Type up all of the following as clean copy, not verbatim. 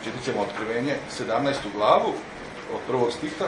Čitat ćemo Otkrivenje 17. glavu od 1. stiha.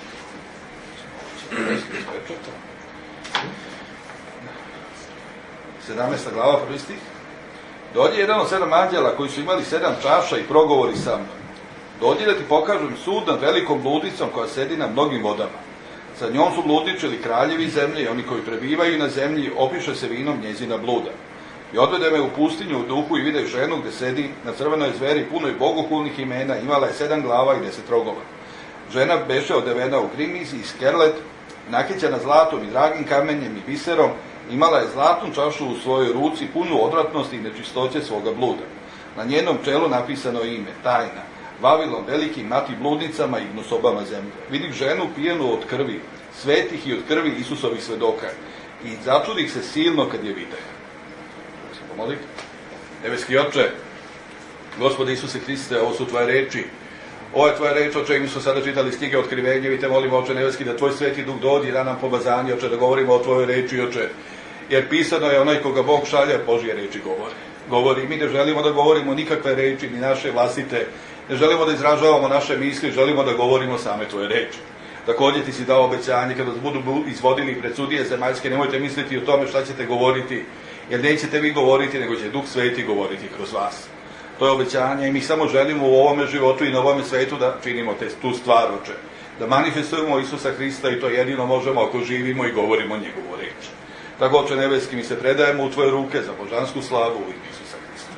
17. glava, 1. stih. Dođe jedan od 7 anđela koji su imali 7 čaša i progovori sa mnom. Dođi da ti pokažem sud nad velikom bludnicom koja sedi na mnogim vodama. Sa njom su bludničili kraljevi zemlje i oni koji prebivaju na zemlji, opiše se vinom njezina bluda. I odvede me u pustinju u duhu i vide ženu gde sedi na crvenoj zveri punoj bogohulnih imena, imala je 7 glava i 10 rogova. Žena beše odevena u grimiz i skerlet, nakićena zlatom i dragim kamenjem i biserom, imala je zlatnu čašu u svojoj ruci punu odvratnosti i nečistoće svoga bluda. Na njenom čelu napisano ime, tajna, Vavilon veliki, mati bludnicama i gnusobama zemlje. Vidim ženu pijenu od krvi, svetih i od krvi Isusovih svedoka. I začudih se silno kad je vide. Da se pomolite. Nebeski Oče, Gospode Isuse Hriste, ovo su tvoje reči. Ovo je tvoja reč, Oče, i mi smo sada čitali stige Otkrivenja, i te molimo, Oče Nebeski, da tvoj sveti duh dodi i da nam pomazanje, Oče, da govorimo o tvojoj reči, Oče. Jer pisano je onaj koga Bog šalje, Božje reči govori. Mi ne želimo da govorimo nikakve reči, ni naše vlastite. Ne želimo da izražavamo naše misli, želimo da govorimo same tvoje reči. Također ti si dao obećanje, kada vas budu izvodili pred sudije zemaljske, nemojte misliti o tome šta ćete govoriti, jer nećete vi govoriti, nego će Duh Sveti govoriti kroz vas. To je obećanje i mi samo želimo u ovome životu i na ovome svetu da činimo tu stvar, Oče. Da manifestujemo Isusa Hrista i to jedino možemo ako živimo i govorimo njegovu reč. Tako, Oče Nebeski, mi se predajemo u tvoje ruke za božansku slavu u ime Isusa Hrista.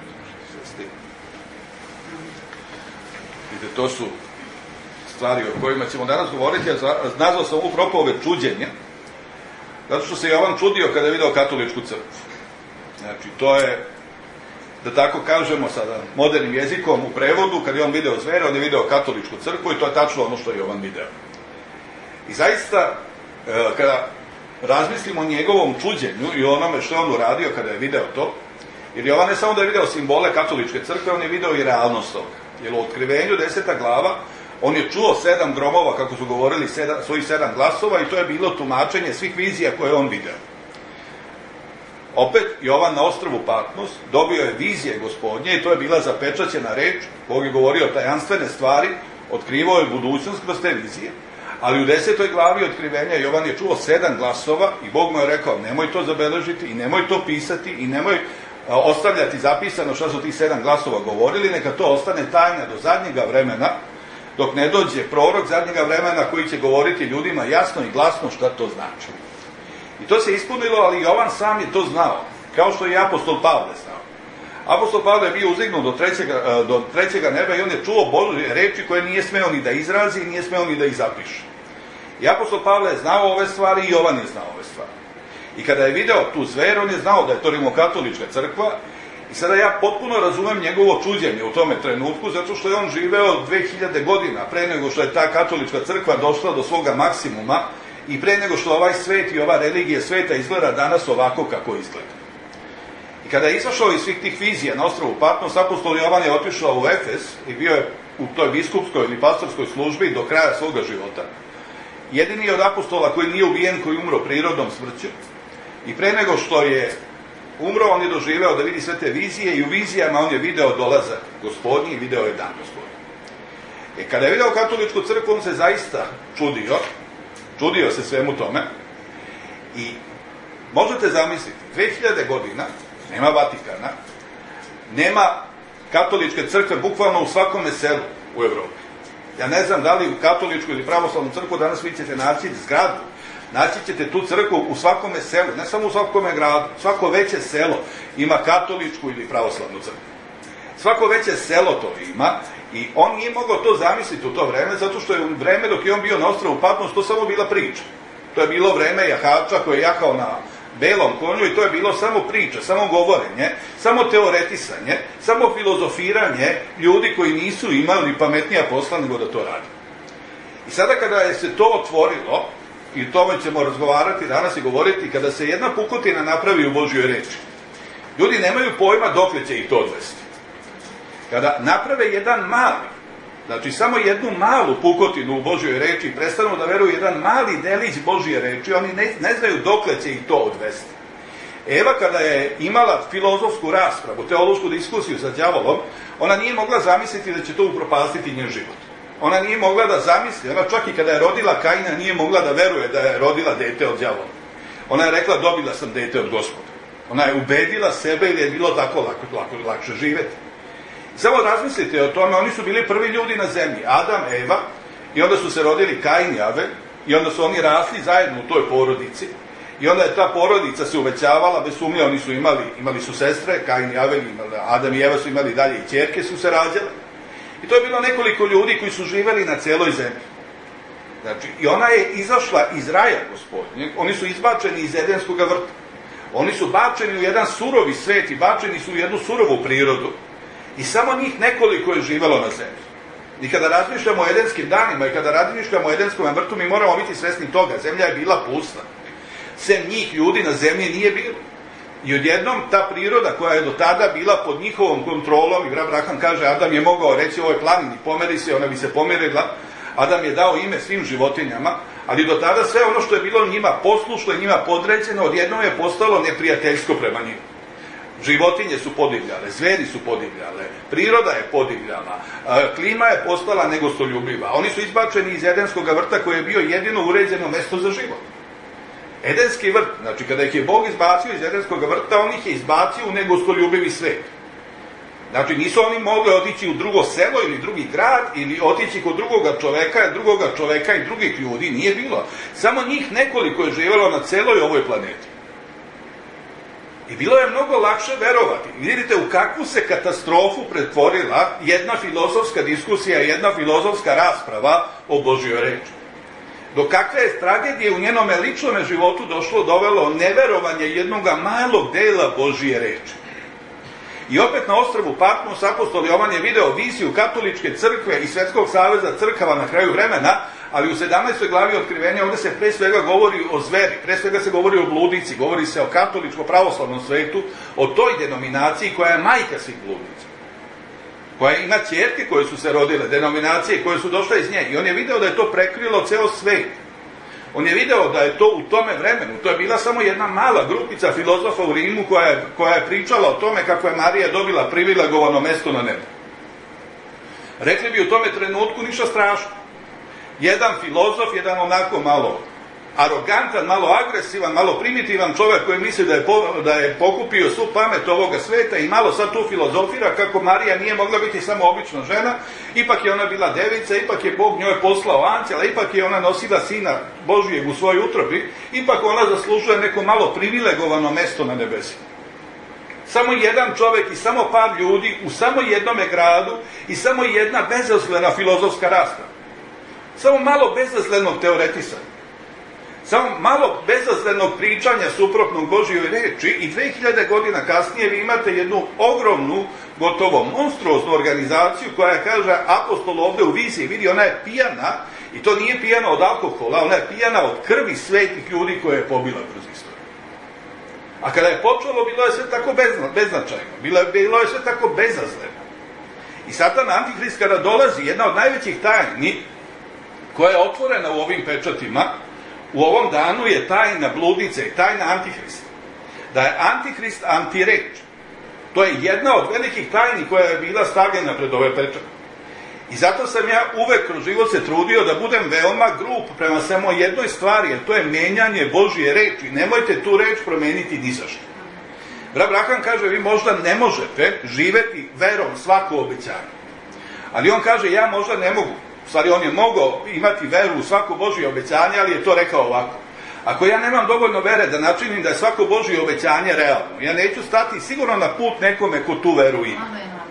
Vidite, to su stvari o kojima ćemo danas govoriti. Ja nazvao sam ovu propoved čuđenja, zato što se Jovan čudio kada je video katoličku crkvu. Znači, to je, da tako kažemo sada modernim jezikom u prevodu, kad je on video zvere, on je video katoličku crkvu i to je tačno ono što je Jovan video. I zaista, kada razmislimo o njegovom čuđenju i onome što je on uradio kada je video to, jer Jovan ne samo da je video simbole katoličke crkve, on je video i realnost toga. Jer u Otkrivenju 10. glava on je čuo 7 gromova, kako su govorili, svojih 7 glasova, i to je bilo tumačenje svih vizija koje on video. Opet, Jovan na ostrvu Patmos dobio je vizije Gospodnje i to je bila zapečaćena reč. Bog je govorio tajanstvene stvari, otkrivao je budućnost kroz te vizije, ali u 10. glavi Otkrivenja Jovan je čuo 7 glasova i Bog mu je rekao, nemoj to zabeležiti i nemoj to pisati i nemoj ostavljati zapisano šta su tih 7 glasova govorili, neka to ostane tajna do zadnjega vremena, dok ne dođe prorok zadnjega vremena koji će govoriti ljudima jasno i glasno šta to znači. I to se ispunilo, ali Jovan sam je to znao, kao što je i apostol Pavle znao. Apostol Pavle je bio uzdignut do trećega neba i on je čuo Božje reči koje nije smeo ni da izrazi i nije smeo ni da ih zapiše. I apostol Pavle je znao ove stvari i Jovan je znao ove stvari. I kada je video tu zver, on je znao da je to rimokatolička crkva i sada ja potpuno razumem njegovo čuđenje u tome trenutku, zato što je on živeo 2000 godina pre nego što je ta katolička crkva došla do svoga maksimuma i pre nego što ovaj svet i ova religija sveta izgleda danas ovako kako izgleda. I kada je izašao iz svih tih vizija na ostrvu Patmos, apostol Jovan je otišao u Efes i bio je u toj biskupskoj ili pastorskoj službi do kraja svoga života. Jedini je od apostola koji nije ubijen, koji umro prirodnom smrću. I pre nego što je umro, on je doživeo da vidi sve te vizije i u vizijama on je video dolazak Gospodnji i video je dan Gospodnji. Kada je video katoličku crkvu, on se zaista čudio se svemu tome i možete zamisliti, 2000 godina nema Vatikana, nema katoličke crkve bukvalno u svakome selu u Evropi. Ja ne znam da li u katoličku ili pravoslavnu crkvu danas vi ćete naći zgradu, naći ćete tu crkvu u svakome selu, ne samo u svakome gradu, svako veće selo ima katoličku ili pravoslavnu crkvu. Svako veće selo to ima i on nije mogao to zamisliti u to vreme, zato što je u vreme dok je on bio na ostrvu Patmos to samo bila priča. To je bilo vreme jahača koji je jahao na belom konju i to je bilo samo priča, samo govorenje, samo teoretisanje, samo filozofiranje ljudi koji nisu imali pametnija posla nego da to radi. I sada kada je se to otvorilo, i o tome ćemo razgovarati danas i govoriti, kada se jedna pukotina napravi u Božjoj reči, ljudi nemaju pojma dokle će ih to odvesti. Kada naprave jedan mali, znači samo jednu malu pukotinu u Božjoj reči i prestanu da veruju jedan mali delić Božje reči, oni ne znaju dokle će ih to odvesti. Eva kada je imala filozofsku raspravu, teološku diskusiju sa đavolom, ona nije mogla zamisliti da će to upropastiti njen život. Ona nije mogla da zamisli, ona čak i kada je rodila Kaina nije mogla da veruje da je rodila dete od đavola. Ona je rekla, dobila sam dete od Gospoda. Ona je ubedila sebe ili je bilo tako lakše živeti. Samo razmislite o tome, oni su bili prvi ljudi na zemlji, Adam, Eva, i onda su se rodili Kain i Avel, i onda su oni rasli zajedno u toj porodici, i onda je ta porodica se uvećavala, bez sumnje oni su imali su sestre, Kain i Avel, Adam i Eva su imali dalje i ćerke su se rađale. I to je bilo nekoliko ljudi koji su živeli na celoj zemlji. Znači, i ona je izašla iz raja Gospodnjeg, oni su izbačeni iz Edenskog vrta. Oni su bačeni u jedan surovi svet i bačeni su u jednu surovu prirodu. I samo njih nekoliko je živelo na zemlji. I kada razmišljamo o edenskim danima i kada razmišljamo o Edenskom vrtu, mi moramo biti svesni toga. Zemlja je bila pusta. Sem njih ljudi na zemlji nije bilo. I odjednom ta priroda koja je do tada bila pod njihovom kontrolom, i Abraham kaže, Adam je mogao reći ovoj planini, pomeri se, ona bi se pomerila. Adam je dao ime svim životinjama, ali do tada sve ono što je bilo njima poslušno i njima podređeno, odjednom je postalo neprijateljsko prema njima. Životinje su podivljale, zveri su podivljale, priroda je podivljala, klima je postala negostoljubiva. Oni su izbačeni iz Edenskog vrta koje je bio jedino uređeno mesto za život. Edenski vrt, znači kada ih je Bog izbacio iz Edenskog vrta, on ih je izbacio u negostoljubivi svet. Znači nisu oni mogli otići u drugo selo ili drugi grad ili otići kod drugoga čoveka i drugih ljudi, nije bilo. Samo njih nekoliko je živjelo na celoj ovoj planeti. I bilo je mnogo lakše verovati. Vidite u kakvu se katastrofu pretvorila jedna filozofska diskusija, jedna filozofska rasprava o Božjoj reči. Do kakve je tragedije u njenome ličnome životu dovelo neverovanje jednog malog dela Božje reči. I opet na ostrvu Patmos apostol Jovan je video viziju katoličke crkve i Svetskog saveza crkava na kraju vremena, ali u 17. glavi Otkrivenja ovde se pre svega govori o zveri, pre svega se govori o bludnici, govori se o katoličko-pravoslavnom svetu, o toj denominaciji koja je majka svih bludnica, koja ima ćerke koje su se rodile, denominacije koje su došle iz nje, i on je video da je to prekrilo ceo svet. On je video da je to u tome vremenu, to je bila samo jedna mala grupica filozofa u Rimu koja je pričala o tome kako je Marija dobila privilegovano mesto na nebu. Rekli bi u tome trenutku ništa strašno. Jedan filozof, jedan onako malo arogantan, malo agresivan, malo primitivan čovjek koji misli da je pokupio svu pamet ovoga sveta i malo sad tu filozofira kako Marija nije mogla biti samo obična žena, ipak je ona bila devica, ipak je Bog njoj poslao anđela, ipak je ona nosila Sina Božijeg u svojoj utrobi, ipak ona zaslužuje neko malo privilegovano mesto na nebesima. Samo jedan čovjek i samo par ljudi u samo jednome gradu i samo jedna bezazlena filozofska rasprava. Samo malo bezazlenog teoretisanja. Samo malo bezazlenog pričanja suprotnog Božjoj reči i 2000 godina kasnije vi imate jednu ogromnu, gotovo monstruoznu organizaciju koja kaže apostol ovde u viziji, vidi, ona je pijana i to nije pijana od alkohola, ona je pijana od krvi svetih ljudi koje je pobila kroz istoriju. A kada je počelo, bilo je sve tako beznačajno, bilo je sve tako bezazleno. I Satan Antihrist kada dolazi, jedna od najvećih tajni koja je otvorena u ovim pečatima, u ovom danu je tajna bludnice i tajna Antihrista. Da je Antihrist antireč. To je jedna od velikih tajni koja je bila stavljena pred ove pečate. I zato sam ja uvek kroz život se trudio da budem veoma grub prema samo jednoj stvari, jer to je menjanje Božje reči. Nemojte tu reč promeniti ni zašto. Abraham kaže, vi možda ne možete živeti verom svako obećanje. Ali on kaže, ja možda ne mogu. U stvari, on je mogao imati veru u svako Božje obećanje, ali je to rekao ovako. Ako ja nemam dovoljno vere da načinim da je svako Božje obećanje realno, ja neću stati sigurno na put nekome ko tu veru ima.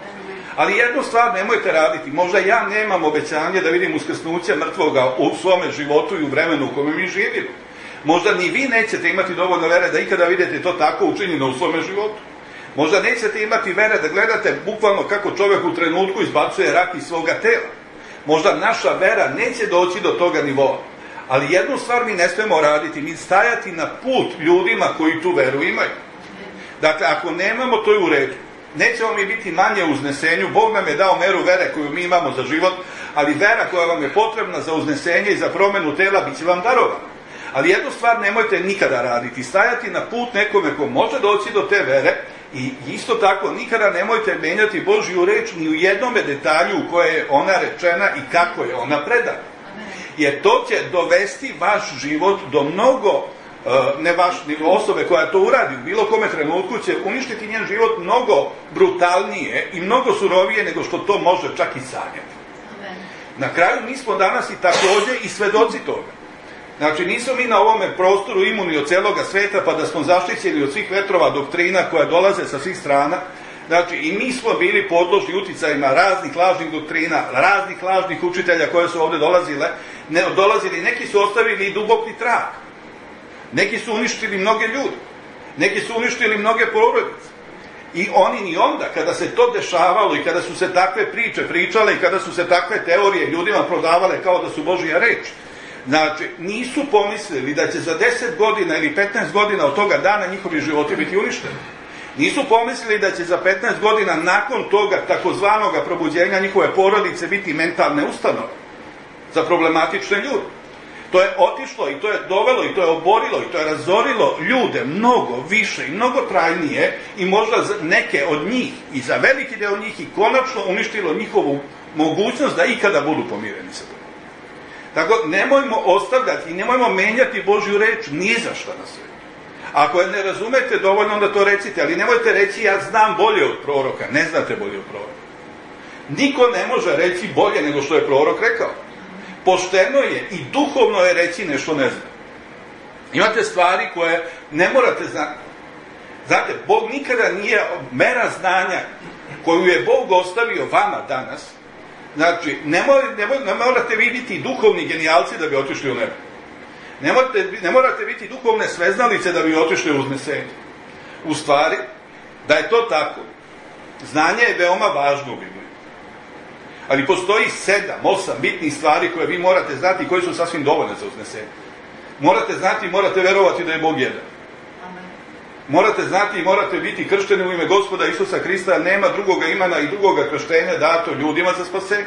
Ali jednu stvar nemojte raditi. Možda ja nemam obećanje da vidim uskrsnuće mrtvoga u svome životu i u vremenu u kome mi živimo. Možda ni vi nećete imati dovoljno vere da ikada vidite to tako učinjeno u svome životu. Možda nećete imati vere da gledate bukvalno kako čovjek u trenutku izbacuje rak iz svoga tela. Možda naša vera neće doći do toga nivoa. Ali jednu stvar mi ne smemo raditi, mi stajati na put ljudima koji tu veru imaju. Dakle, ako nemamo, to je u redu. Nećemo mi biti manje u uznesenju, Bog nam je dao meru vere koju mi imamo za život, ali vera koja vam je potrebna za uznesenje i za promenu tela bit će vam darovana. Ali jednu stvar nemojte nikada raditi, stajati na put nekome ko može doći do te vere i isto tako nikada nemojte menjati Božju reč ni u jednome detalju u kojoj je ona rečena i kako je ona predana. Jer to će dovesti vaš život do mnogo, ne vaš, nego osobe koja to uradi, u bilo kome trenutku će uništiti njen život mnogo brutalnije i mnogo surovije nego što to može čak i sanjati. Na kraju mi smo danas i također i svedoci toga. Znači, nismo mi na ovome prostoru imuni od celoga sveta pa da smo zaštićeni od svih vetrova doktrina koja dolaze sa svih strana. Znači, i mi smo bili podložni uticajima raznih lažnih doktrina, raznih lažnih učitelja koje su ovdje dolazili. Neki su ostavili i duboki trag. Neki su uništili mnoge ljude. Neki su uništili mnoge porodice. I oni ni onda, kada se to dešavalo i kada su se takve priče pričale i kada su se takve teorije ljudima prodavale kao da su Božja reč, znači, nisu pomislili da će za 10 godina ili 15 godina od toga dana njihovi životi biti uništeni. Nisu pomislili da će za 15 godina nakon toga takozvanoga probuđenja njihove porodice biti mentalne ustanove za problematične ljude. To je otišlo i to je dovelo i to je oborilo i to je razorilo ljude mnogo više i mnogo trajnije i možda za neke od njih i za veliki deo njih i konačno uništilo njihovu mogućnost da ikada budu pomireni sa Bogom. Tako, nemojmo ostavljati i nemojmo menjati Božju reč ni za šta na svijetu. Ako je ne razumete dovoljno, onda to recite, ali nemojte reći ja znam bolje od proroka. Ne znate bolje od proroka. Niko ne može reći bolje nego što je prorok rekao. Pošteno je i duhovno je reći nešto ne zna. Imate stvari koje ne morate znati. Znate, Bog nikada nije mera znanja koju je Bog ostavio vama danas. Znači, ne morate vidjeti duhovni genijalci da bi otišli u nebo. Ne morate biti duhovne sveznalice da bi otišli u uznesenje. U stvari, da je to tako, znanje je veoma važno u Bibliji. Ali postoji 7, 8 bitnih stvari koje vi morate znati i koje su sasvim dovoljne za uznesenje. Morate znati i morate verovati da je Bog jedan. Morate znati i morate biti kršteni u ime Gospoda Isusa Hrista, jer nema drugoga imena i drugoga krštenja dato ljudima za spasenje.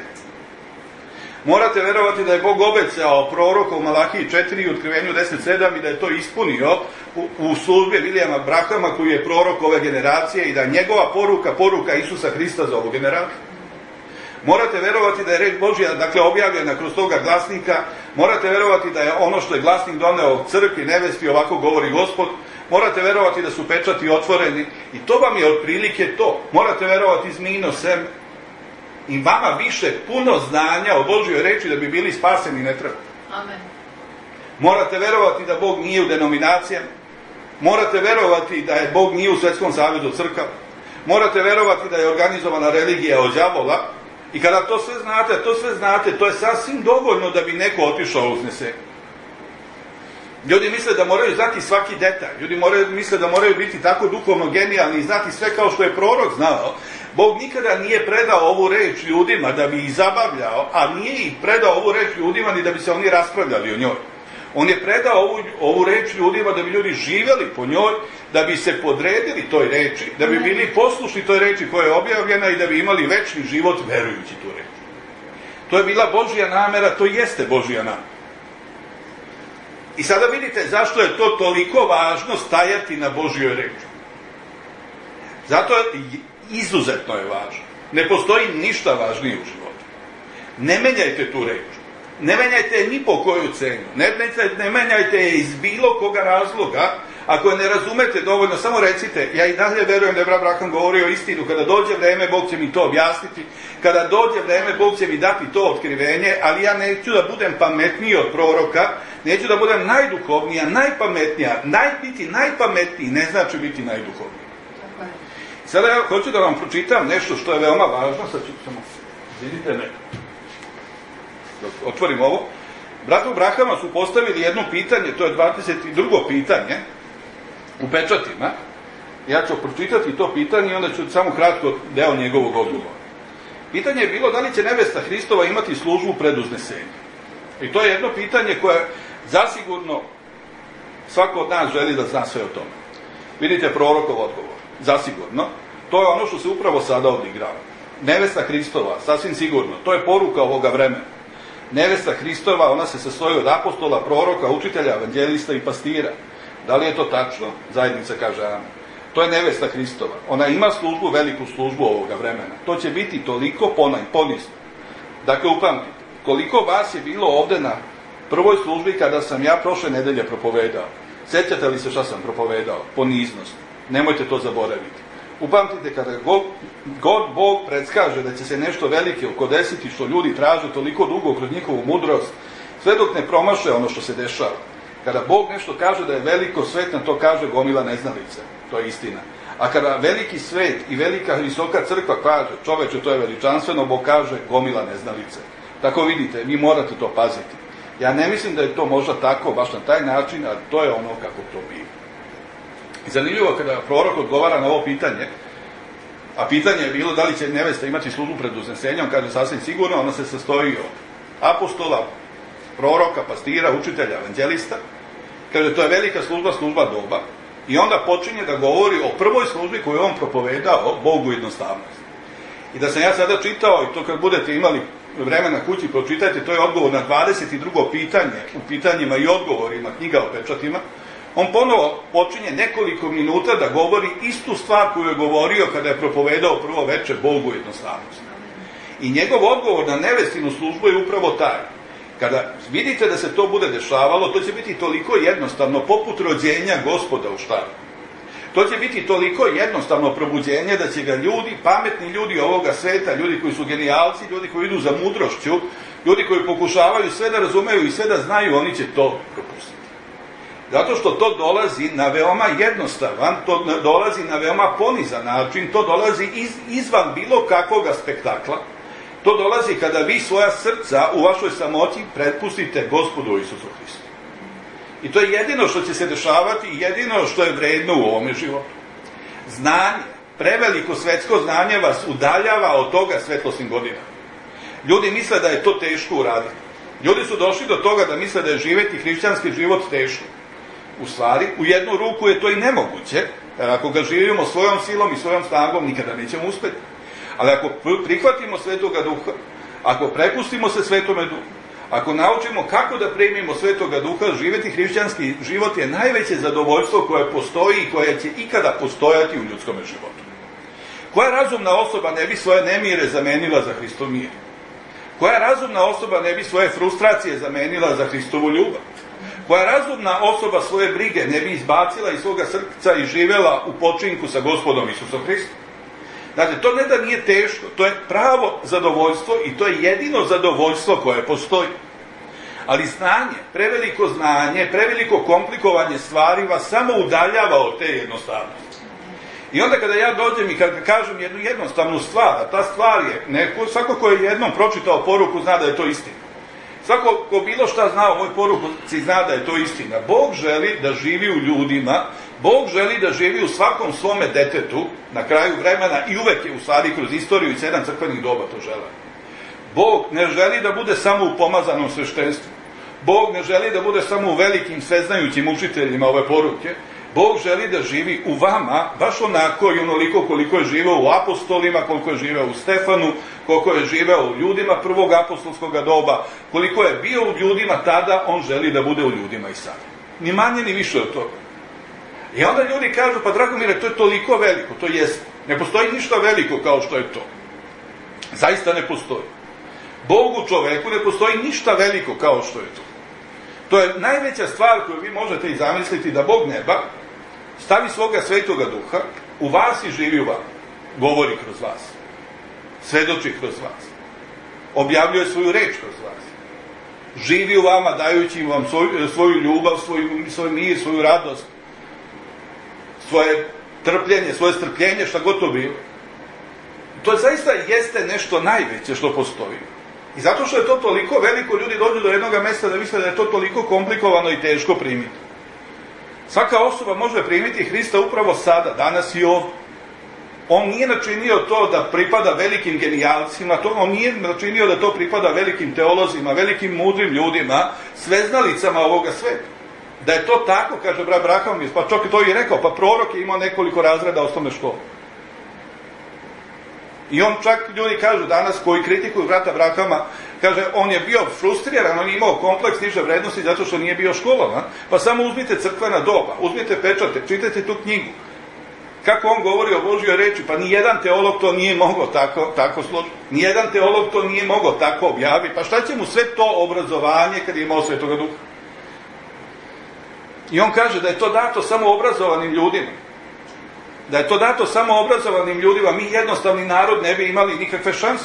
Morate verovati da je Bog obećao proroka u Malahiji 4 i Otkrivenju 10.7 i da je to ispunio u službi Vilijama Brahama koji je prorok ove generacije i da je njegova poruka Isusa Hrista za ovu generaciju. Morate verovati da je reč Božja, dakle, objavljena kroz toga glasnika. Morate verovati da je ono što je glasnik doneo crkvi, nevesti, ovako govori Gospod. Morate verovati da su pečati otvoreni i to vam je otprilike to. Morate verovati zmijino seme. I vama više puno znanja o Božjoj reči da bi bili spaseni ne treba. Amen. Morate verovati da Bog nije u denominacijama. Morate verovati da je Bog nije u Svjetskom savezu crkava. Morate verovati da je organizovana religija od đavola. I kada to sve znate, to je sasvim dovoljno da bi neko otišao u uznesenje. Ljudi misle da moraju znati svaki detalj. Ljudi misle da moraju biti tako duhovno genijalni i znati sve kao što je prorok znao. Bog nikada nije predao ovu reč ljudima da bi ih zabavljao, a nije ih predao ovu reč ljudima ni da bi se oni raspravljali o njoj. On je predao ovu reč ljudima da bi ljudi živjeli po njoj, da bi se podredili toj reči, da bi bili poslušni toj reči koja je objavljena i da bi imali večni život verujući tu reč. To je bila Božja namera, to jeste Božja namera. I sada vidite zašto je to toliko važno stajati na Božjoj reči. Zato je izuzetno je važno. Ne postoji ništa važnije u životu. Ne menjajte tu reč. Ne menjajte je ni po koju cenu. Ne menjajte je iz bilo koga razloga. Ako je ne razumete dovoljno, samo recite, ja i dalje verujem da je brat Braham govorio istinu. Kada dođe vreme, Bog će mi to objasniti. Kada dođe vreme, Bog će mi dati to otkrivenje, ali ja neću da budem pametniji od proroka, neću da budem najduhovnija, najpametnija. Biti najpametniji ne znači biti najduhovniji. Sada ja hoću da vam pročitam nešto što je veoma važno. Sad ću samo, vidite me. Dok otvorim ovo. Bratu Brahama su postavili jedno pitanje, to je 22. pitanje u pečatima. Ja ću pročitati to pitanje i onda ću samo kratko deo njegovog odgovora. Pitanje je bilo da li će nevesta Hristova imati službu pred uznesenjem. I to je jedno pitanje koje zasigurno svako od nas želi da zna sve o tome. Vidite prorokov odgovor. Zasigurno. To je ono što se upravo sada odigrava. Nevesta Hristova, sasvim sigurno. To je poruka ovoga vremena. Nevesta Hristova, ona se sastoji od apostola, proroka, učitelja, evanđelista i pastira. Da li je to tačno? Zajednica kaže amen. To je nevesta Hristova. Ona ima službu, veliku službu ovoga vremena. To će biti toliko ponizno. Dakle, upamtite, koliko vas je bilo ovde na prvoj službi kada sam ja prošle nedelje propovedao. Sjećate li se šta sam propovedao? Poniznost. Nemojte to zaboraviti. Upamtite, kada god Bog predskaže da će se nešto veliko desiti što ljudi traže toliko dugo kroz njihovu mudrost, sve dok ne promaše ono što se dešava. Kada Bog nešto kaže da je veliko, svet na to kaže gomila neznalica. To je istina. A kada veliki svet i velika visoka crkva kaže, čoveče, to je veličanstveno, Bog kaže gomila neznalice. Tako vidite, vi morate to paziti. Ja ne mislim da je to možda tako, baš na taj način, ali to je ono kako to biva. I zanimljivo kada prorok odgovara na ovo pitanje, a pitanje je bilo da li će nevesta imati službu pred uznesenjem, kaže sasvim sigurno, ona se sastoji od apostola, proroka, pastira, učitelja, evanđelista. Kaže, to je velika služba, služba doba. I onda počinje da govori o prvoj službi koju je on propovedao, Bogu jednostavnost. I da sam ja sada čitao, i to kad budete imali vremena kući, pročitajte, to je odgovor na 22. pitanje, u pitanjima i odgovorima, knjiga o pečatima. On ponovo počinje nekoliko minuta da govori istu stvar koju je govorio kada je propovedao prvo veče Bogu jednostavnost. I njegov odgovor na nevestinu službu je upravo taj. Kada vidite da se to bude dešavalo, to će biti toliko jednostavno, poput rođenja Gospoda u štaru. To će biti toliko jednostavno probuđenje da će ga ljudi, pametni ljudi ovoga sveta, ljudi koji su genijalci, ljudi koji idu za mudrošću, ljudi koji pokušavaju sve da razumeju i sve da znaju, oni će to propustiti. Zato što to dolazi na veoma jednostavan, to dolazi na veoma ponizan način, to dolazi izvan bilo kakvog spektakla. To dolazi kada vi svoja srca u vašoj samoći prepustite Gospodu Isusu Hristu. I to je jedino što će se dešavati i jedino što je vredno u ovome životu. Znanje, preveliko svetsko znanje vas udaljava od toga svetlosnim godinama. Ljudi misle da je to teško uraditi. Ljudi su došli do toga da misle da je živeti hrišćanski život teško. U stvari, u jednu ruku je to i nemoguće, jer ako ga živimo svojom silom i svojom snagom, nikada nećemo uspeti. Ali ako prihvatimo Svetoga Duha, ako prepustimo se Svetome Duhu, ako naučimo kako da primimo Svetoga Duha, živeti hrišćanski život je najveće zadovoljstvo koje postoji i koje će ikada postojati u ljudskom životu. Koja razumna osoba ne bi svoje nemire zamenila za Hristov mir? Koja razumna osoba ne bi svoje frustracije zamenila za Hristovu ljubav? Koja razumna osoba svoje brige ne bi izbacila iz svoga srca i živela u počinku sa Gospodom Isusom Hristom? Znate, to ne da nije teško, to je pravo zadovoljstvo i to je jedino zadovoljstvo koje postoji. Ali znanje, preveliko komplikovanje stvari vas samo udaljava od te jednostavnosti. I onda kada ja dođem i kada kažem jednu jednostavnu stvar, a ta stvar je, svako ko je jednom pročitao poruku zna da je to istina. Svako ko bilo šta zna o ovoj poruci zna da je to istina. Bog želi da živi u ljudima, Bog želi da živi u svakom svome detetu, na kraju vremena i uvek je u stvari kroz istoriju i 7 crkvenih doba to žele. Bog ne želi da bude samo u pomazanom sveštenstvu. Bog ne želi da bude samo u velikim sveznajućim učiteljima ove poruke. Bog želi da živi u vama, baš onako i onoliko koliko je živeo u apostolima, koliko je živeo u Stefanu, koliko je živeo u ljudima prvog apostolskog doba, koliko je bio u ljudima tada, on želi da bude u ljudima i sada. Ni manje ni više od toga. I onda ljudi kažu, pa Dragomire, to je toliko veliko, to jest. Ne postoji ništa veliko kao što je to. Zaista ne postoji. Bogu, čoveku, ne postoji ništa veliko kao što je to. To je najveća stvar koju vi možete i zamisliti, da Bog neba stavi svoga Svetoga Duha u vas i živi u vama. Govori kroz vas. Svedoči kroz vas. Objavljuje svoju reč kroz vas. Živi u vama dajući vam svoju ljubav, svoj mir, svoju radost, svoje trpljenje, svoje strpljenje, šta god to bilo. To zaista jeste nešto najveće što postoji. I zato što je to toliko veliko, ljudi dođu do jednog mesta da misle da je to toliko komplikovano i teško primiti. Svaka osoba može primiti Hrista upravo sada, danas i ovdje. On nije načinio to da pripada velikim genijalcima, on nije načinio da to pripada velikim teolozima, velikim mudrim ljudima, sveznalicama ovoga sveta. Da je to tako, kaže brat Braham, pa čak je to i rekao, pa prorok je imao nekoliko razreda osnovne škole. I on čak, ljudi kažu danas, koji kritikuju brata Brahama, Kaže, on je bio frustriran, on je imao kompleks niže vrednosti zato što nije bio školovan, pa samo uzmite crkvena doba, uzmite pečate, čitajte tu knjigu. Kako on govori o Božjoj reči, pa nijedan teolog to nije mogao tako složiti, nijedan teolog to nije mogao tako objaviti, pa šta će mu sve to obrazovanje kad je imao Svetoga Duha? I on kaže da je to dato samo obrazovanim ljudima. Da je to dato samo obrazovanim ljudima, mi jednostavni narod ne bi imali nikakve šanse.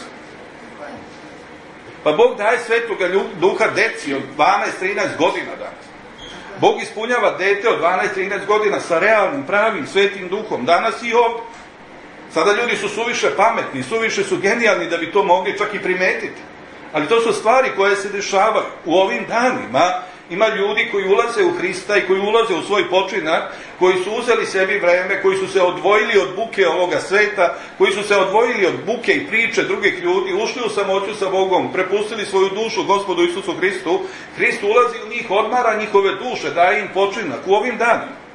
Pa Bog daje Svetoga Duha deci od 12-13 godina danas. Bog ispunjava dete od 12-13 godina sa realnim, pravim, Svetim Duhom. Danas i ovdje. Sada ljudi su suviše pametni, suviše su genijalni da bi to mogli čak i primetiti. Ali to su stvari koje se dešavaju. U ovim danima ima ljudi koji ulaze u Hrista i koji ulaze u svoj počinak, koji su uzeli sebi vreme, koji su se odvojili od buke ovoga sveta, koji su se odvojili od buke i priče drugih ljudi, ušli u samoću sa Bogom, prepustili svoju dušu Gospodu Isusu Hristu. Hrist ulazi u njih, odmara njihove duše, daje im počinak u ovim danima.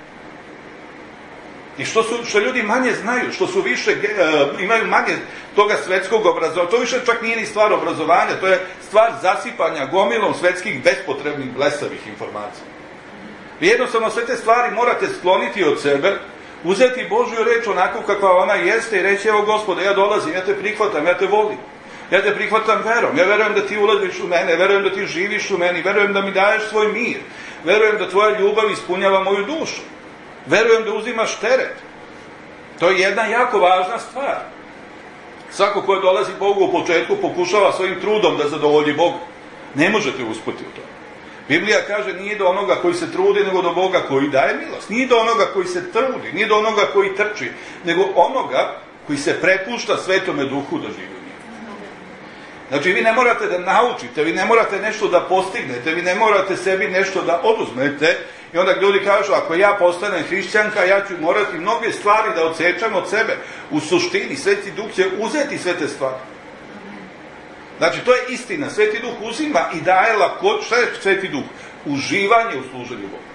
I što ljudi manje znaju, što su više, imaju manje toga svetskog obrazovanja, to više čak nije ni stvar obrazovanja, to je stvar zasipanja gomilom svetskih bespotrebnih blesavih informacija. Vi jednostavno sve te stvari morate skloniti od sebe, uzeti Božju reč onako kakva ona jeste i reći, evo Gospode, ja dolazim, ja te prihvatam, ja te volim, ja te prihvatam verom, ja verujem da ti ulaziš u mene, verujem da ti živiš u meni, verujem da mi daješ svoj mir, verujem da tvoja ljubav ispunjava moju dušu. Verujem da uzimaš teret. To je jedna jako važna stvar. Svako ko dolazi Bogu u početku pokušava svojim trudom da zadovolji Boga. Ne možete uspjeti u to. Biblija kaže nije do onoga koji se trudi, nego do Boga koji daje milost. Nije do onoga koji se trudi, nije do onoga koji trči, nego onoga koji se prepušta Svetome Duhu da živi u njemu. Znači vi ne morate da naučite, vi ne morate nešto da postignete, vi ne morate sebi nešto da oduzmete. I onda ljudi kažu, ako ja postanem hrišćanka, ja ću morati mnoge stvari da odsečam od sebe. U suštini, Sveti Duh će uzeti sve te stvari. Znači, to je istina. Sveti Duh uzima i daje lakoću. Šta je Sveti Duh? Uživanje u služenju Boga.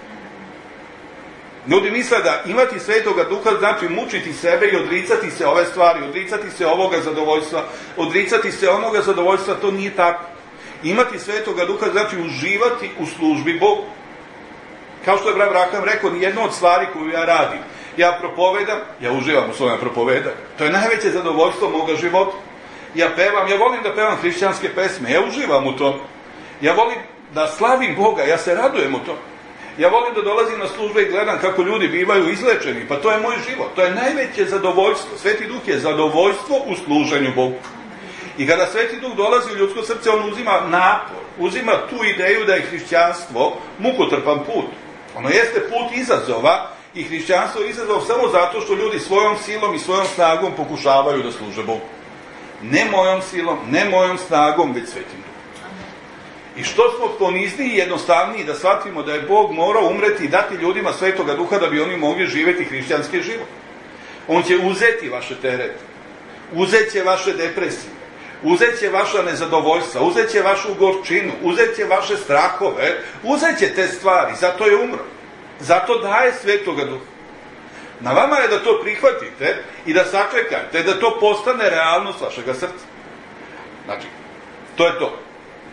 Ljudi misle da imati Svetoga Duha znači mučiti sebe i odricati se ove stvari, odricati se ovoga zadovoljstva, odricati se onoga zadovoljstva, to nije tako. Imati Svetoga Duha znači uživati u službi Bogu. Kao što je brat Braham rekao, nijedno od stvari koju ja radim, ja propovedam, ja uživam u svojem propovedanju. To je najveće zadovoljstvo moga života. Ja pevam, ja volim da pevam hrišćanske pesme, ja uživam u tom. Ja volim da slavim Boga, ja se radujem u tom. Ja volim da dolazim na službe i gledam kako ljudi bivaju izlečeni, pa to je moj život. To je najveće zadovoljstvo. Sveti Duh je zadovoljstvo u služenju Bogu. I kada Sveti Duh dolazi u ljudsko srce, on uzima napor, uzima tu ideju da je hrišćanstvo mukotrpan put. Ono jeste put izazova i hrišćanstvo je izazov samo zato što ljudi svojom silom i svojom snagom pokušavaju da služe Bogu. Ne mojom silom, ne mojom snagom, već Svetim Duhom. I što smo ponizniji i jednostavniji da shvatimo da je Bog morao umreti i dati ljudima Svetoga Duha da bi oni mogli živjeti hrišćanski život. On će uzeti vaše terete, uzet će vaše depresije, uzet će vaša nezadovoljstva, uzet će vašu gorčinu, uzet će vaše strahove, uzet će te stvari, zato je umro. Zato daje Svetoga Duha. Na vama je da to prihvatite i da sačekate, da to postane realnost vašega srca. Znači, to je to.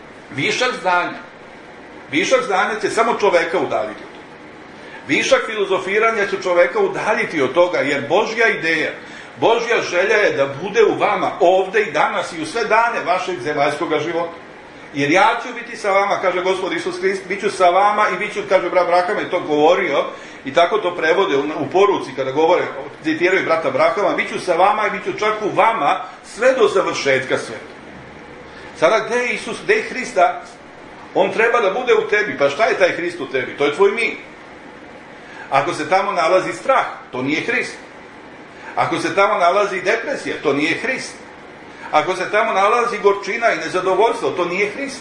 Višak znanja će samo čoveka udaljiti od toga. Višak filozofiranja će čoveka udaljiti od toga, jer Božja ideja, Božja želja je da bude u vama ovde i danas i u sve dane vašeg zemaljskog života. Jer ja ću biti sa vama, kaže Gospod Isus Hrist, bit ću sa vama i bit ću, kaže brat Braham je to govorio i tako to prevode u poruci kada govore, citiraju brata Brahama, bit ću sa vama i bit ću čak u vama sve do završetka sveta. Sada gde je Isus, gde je Hrist danas? On treba da bude u tebi, pa šta je taj Hrist u tebi? To je tvoj mir. Ako se tamo nalazi strah, to nije Hrist. Ako se tamo nalazi depresija, to nije Hrist. Ako se tamo nalazi gorčina i nezadovoljstvo, to nije Hrist.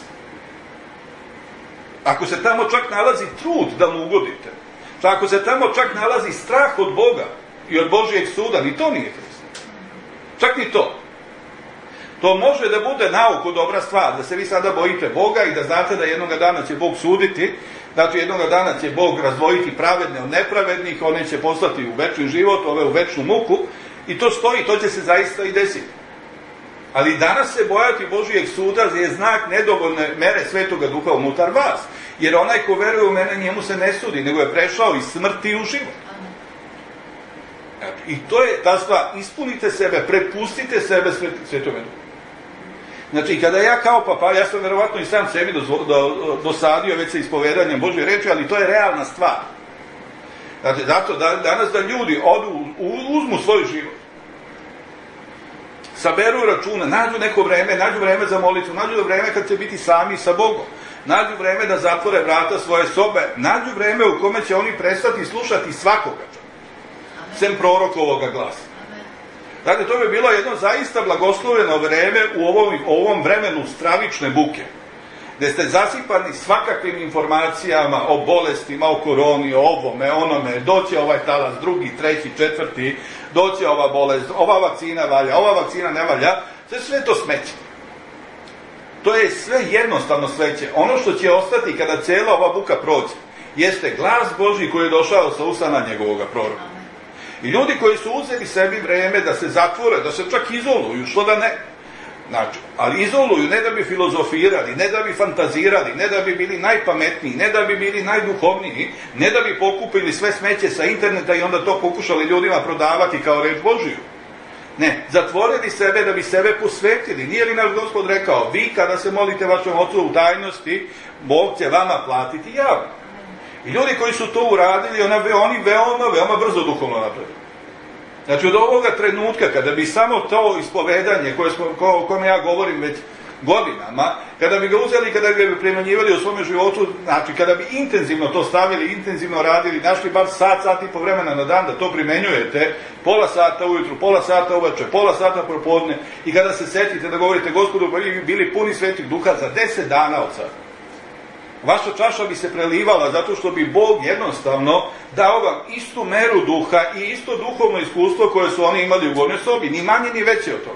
Ako se tamo čak nalazi trud da mu ugodite, ako se tamo čak nalazi strah od Boga i od Božijeg suda, ni to nije Hrist. Čak ni to. To može da bude nauku dobra stvar, da se vi sada bojite Boga i da znate da jednoga dana će Bog suditi, znači jednoga dana će Bog razdvojiti pravedne od nepravednih, one će poslati u večni život, ove u večnu muku, i to stoji, to će se zaista i desiti. Ali danas se bojati Božijeg suda je znak nedovoljne mere Svetoga Duha unutar vas. Jer onaj ko veruje u mene, njemu se ne sudi, nego je prešao iz smrti u život. I to je ta stvar, ispunite sebe, prepustite sebe Svetome Duhu. Znači, kada ja kao papa, ja sam verovatno i sam sebi dosadio već sa ispovedanjem Božje reči, ali to je realna stvar. Znači, zato danas da ljudi uzmu svoj život, saberu računa, nađu neko vreme, nađu vreme za molitvu, nađu vreme kad će biti sami sa Bogom, nađu vreme da zatvore vrata svoje sobe, nađu vreme u kome će oni prestati slušati svakoga, sem prorokovoga glasa. Dakle, to bi bilo jedno zaista blagosloveno vreme u ovom vremenu stravične buke, gde ste zasipani svakakvim informacijama o bolestima, o koroni, o ovome, onome, doće ovaj talas, drugi, treći, četvrti, doće ova bolest, ova vakcina valja, ova vakcina ne valja, sve to smeće. To je sve jednostavno smeće. Ono što će ostati kada cela ova buka prođe, jeste glas Božji koji je došao sa usana njegovoga proroka. I ljudi koji su uzeli sebi vreme da se zatvore, da se čak izoluju, što da ne. Znači, ali izoluju ne da bi filozofirali, ne da bi fantazirali, ne da bi bili najpametniji, ne da bi bili najduhovniji, ne da bi pokupili sve smeće sa interneta i onda to pokušali ljudima prodavati kao reč Božiju. Ne, zatvorili sebe da bi sebe posvetili. Nije li naš Gospod rekao, vi kada se molite vašem Ocu u tajnosti, Bog će vama platiti javno. I ljudi koji su to uradili, oni veoma brzo duhovno napravili. Znači, od ovoga trenutka, kada bi samo to ispovedanje, o kome ja govorim već godinama, kada bi ga uzeli, kada bi ga primenjivali u svome životu, znači, kada bi intenzivno to stavili, intenzivno radili, našli bar sat i po vremena na dan da to primenjujete, pola sata ujutru, pola sata uveče, pola sata propodne, i kada se setite da govorite, Gospodu, bili puni Svetih Duha za 10 dana od sada. Vaša čaša bi se prelivala zato što bi Bog jednostavno dao vam istu meru duha i isto duhovno iskustvo koje su oni imali u gornjoj sobi, ni manje ni veće od toga.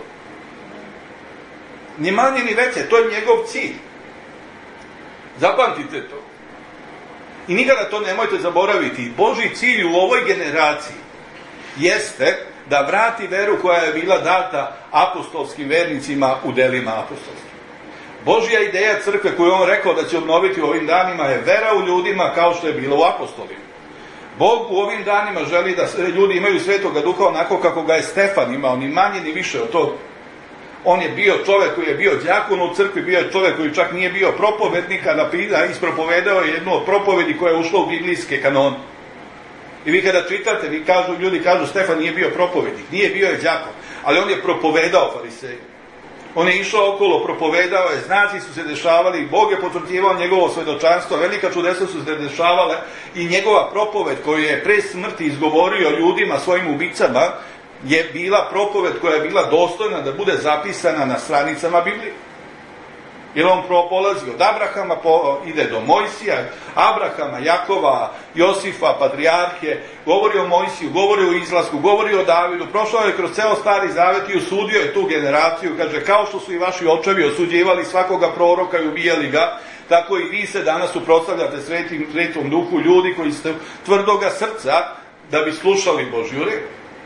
Ni manje ni veće, to je njegov cilj. Zapamtite to. I nikada to nemojte zaboraviti. Božji cilj u ovoj generaciji jeste da vrati veru koja je bila data apostolskim vernicima u delima apostolskim. Božja ideja crkve koju on rekao da će obnoviti u ovim danima je vera u ljudima kao što je bilo u apostolima. Bog u ovim danima želi da ljudi imaju Svetoga Duha onako kako ga je Stefan imao, ni manje ni više od toga. On je bio čovek koji je bio đakon u crkvi, bio je čovek koji čak nije bio propovednik, a ispropovedao je jednu od propovedi koja je ušla u biblijske kanone. I vi kada čitate, ljudi kažu Stefan nije bio propovednik, nije, bio je đakon, ali on je propovedao fariseju. On je išao okolo, propovedao je, znaci su se dešavali, Bog je potvrđivao njegovo svedočanstvo, velika čudesa su se dešavale i njegova propoved koju je pre smrti izgovorio ljudima, svojim ubicama, je bila propoved koja je bila dostojna da bude zapisana na stranicama Biblije. Jer on polazi od Abrahama, ide do Mojsija, Abrahama, Jakova, Josifa, patrijarhe, govori o Mojsiju, govori o izlasku, govori o Davidu, prošao je kroz ceo Stari Zavet i osudio je tu generaciju, kaže, kao što su i vaši očevi osuđivali svakoga proroka i ubijali ga, tako i vi se danas suprotstavljate Svetom Duhu, ljudi koji ste tvrdoga srca da bi slušali Božju reč.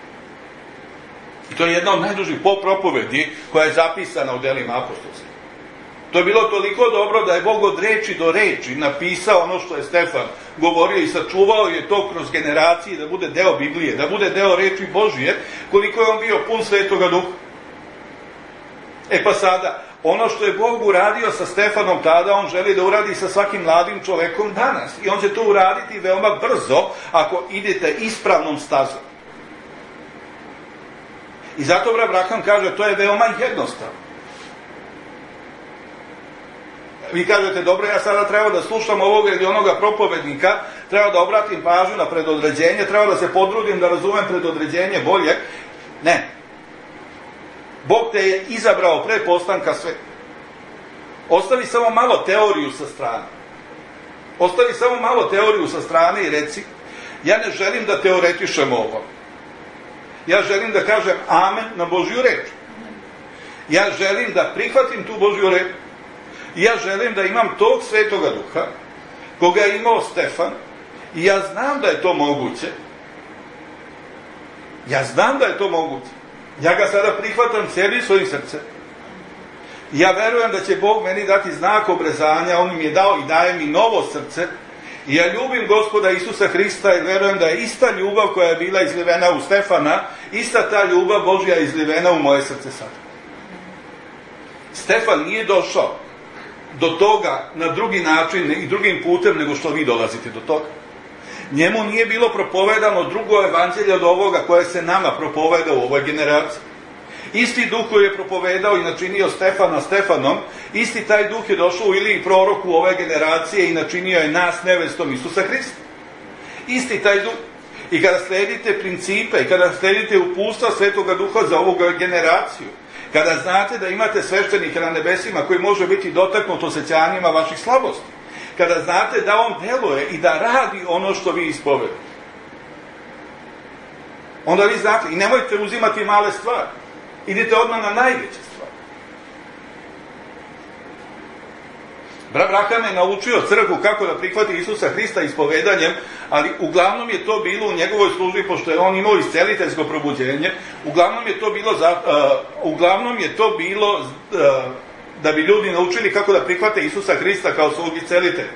I to je jedna od najdužih propovedi koja je zapisana u delima apostolskih. To je bilo toliko dobro da je Bog od reči do reči napisao ono što je Stefan govorio i sačuvao je to kroz generacije da bude deo Biblije, da bude deo reči Božije, koliko je on bio pun Svetoga Duha. Pa sada, ono što je Bog uradio sa Stefanom tada, on želi da uradi sa svakim mladim čovekom danas. I on će to uraditi veoma brzo ako idete ispravnom stazom. I zato Abraham kaže, to je veoma jednostavno. Vi kažete, dobro, ja sada treba da slušam ovoga ili onoga propovednika, treba da obratim pažnju na predodređenje, treba da se podrudim da razumem predodređenje bolje. Ne. Bog te je izabrao pre postanka sveta. Ostavi samo malo teoriju sa strane. Ostavi samo malo teoriju sa strane i reci, ja ne želim da teoretišem ovo. Ja želim da kažem amen na Božju reč. Ja želim da prihvatim tu Božju reč. I ja želim da imam tog Svetoga Duha, koga je imao Stefan, i ja znam da je to moguće. Ja znam da je to moguće. Ja ga sada prihvatam cijelim svojim srcem. Ja verujem da će Bog meni dati znak obrezanja, on mi je dao i daje mi novo srce. I ja ljubim Gospoda Isusa Hrista i verujem da je ista ljubav koja je bila izlivena u Stefana, ista ta ljubav Božja je izlivena u moje srce sada. Stefan nije došao do toga na drugi način i drugim putem nego što vi dolazite do toga. Njemu nije bilo propovedano drugo evanđelje od ovoga koje se nama propoveda u ovoj generaciji. Isti duh koji je propovedao i načinio Stefana Stefanom, isti taj duh je došao u Iliji proroku ove generacije i načinio je nas nevestom Isusa Hrista. Isti taj duh. I kada sledite principe i kada sledite uputstva Svetoga Duha za ovu generaciju, kada znate da imate sveštenika na nebesima koji može biti dotaknut osjećanjima vaših slabosti, kada znate da on deluje i da radi ono što vi ispovedate, onda vi znate, i nemojte uzimati male stvari, idite odmah na najveće stvari. Brat Braham je naučio crkvu kako da prihvati Isusa Hrista ispovedanjem, ali uglavnom je to bilo u njegovoj službi, pošto je on imao isceliteljsko probuđenje, uglavnom je to bilo da bi ljudi naučili kako da prihvate Isusa Hrista kao svog iscelitelja.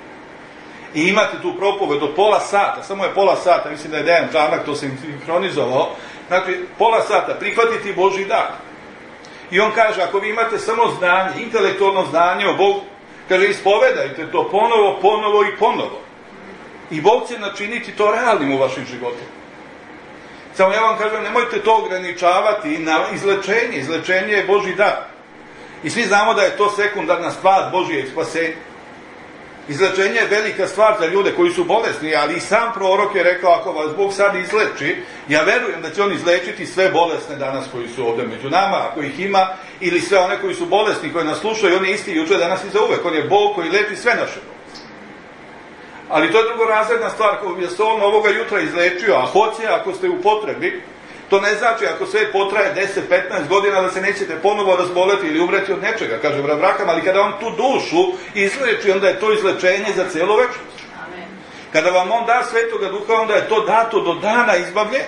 I imate tu propoved od pola sata, samo je pola sata, mislim da je Dejan Čanak to sinkronizovao, znači pola sata, prihvatiti Božji dar. I on kaže, ako vi imate samo znanje, intelektualno znanje o Bogu, kaže, ispovedajte to ponovo i ponovo. I Bog će načiniti to realnim u vašim životima. Samo ja vam kažem, nemojte to ograničavati na izlečenje. Izlečenje je Božji dar. I svi znamo da je to sekundarna stvar Božjeg spasenja. Izlečenje je velika stvar za ljude koji su bolesni, ali i sam prorok je rekao, ako vas Bog sad izleči, ja verujem da će on izlečiti sve bolesne danas koji su ovdje među nama, ako ih ima, ili sve one koji su bolesni, koji nas slušaju, on je isti juče, danas i za uvek. On je Bog koji leči sve naše bolesti. Ali to je drugorazredna stvar, koju je se on ovoga jutra izlečio, a hoće ako ste u potrebi. To ne znači ako sve potraje 10-15 godina da se nećete ponovo razboleti ili umreti od nečega, kaže brat Braham, ali kada on tu dušu izleči, onda je to izlečenje za cijelu večnost. Kada vam on da Svetoga Duha, onda je to dato do dana izbavljenja.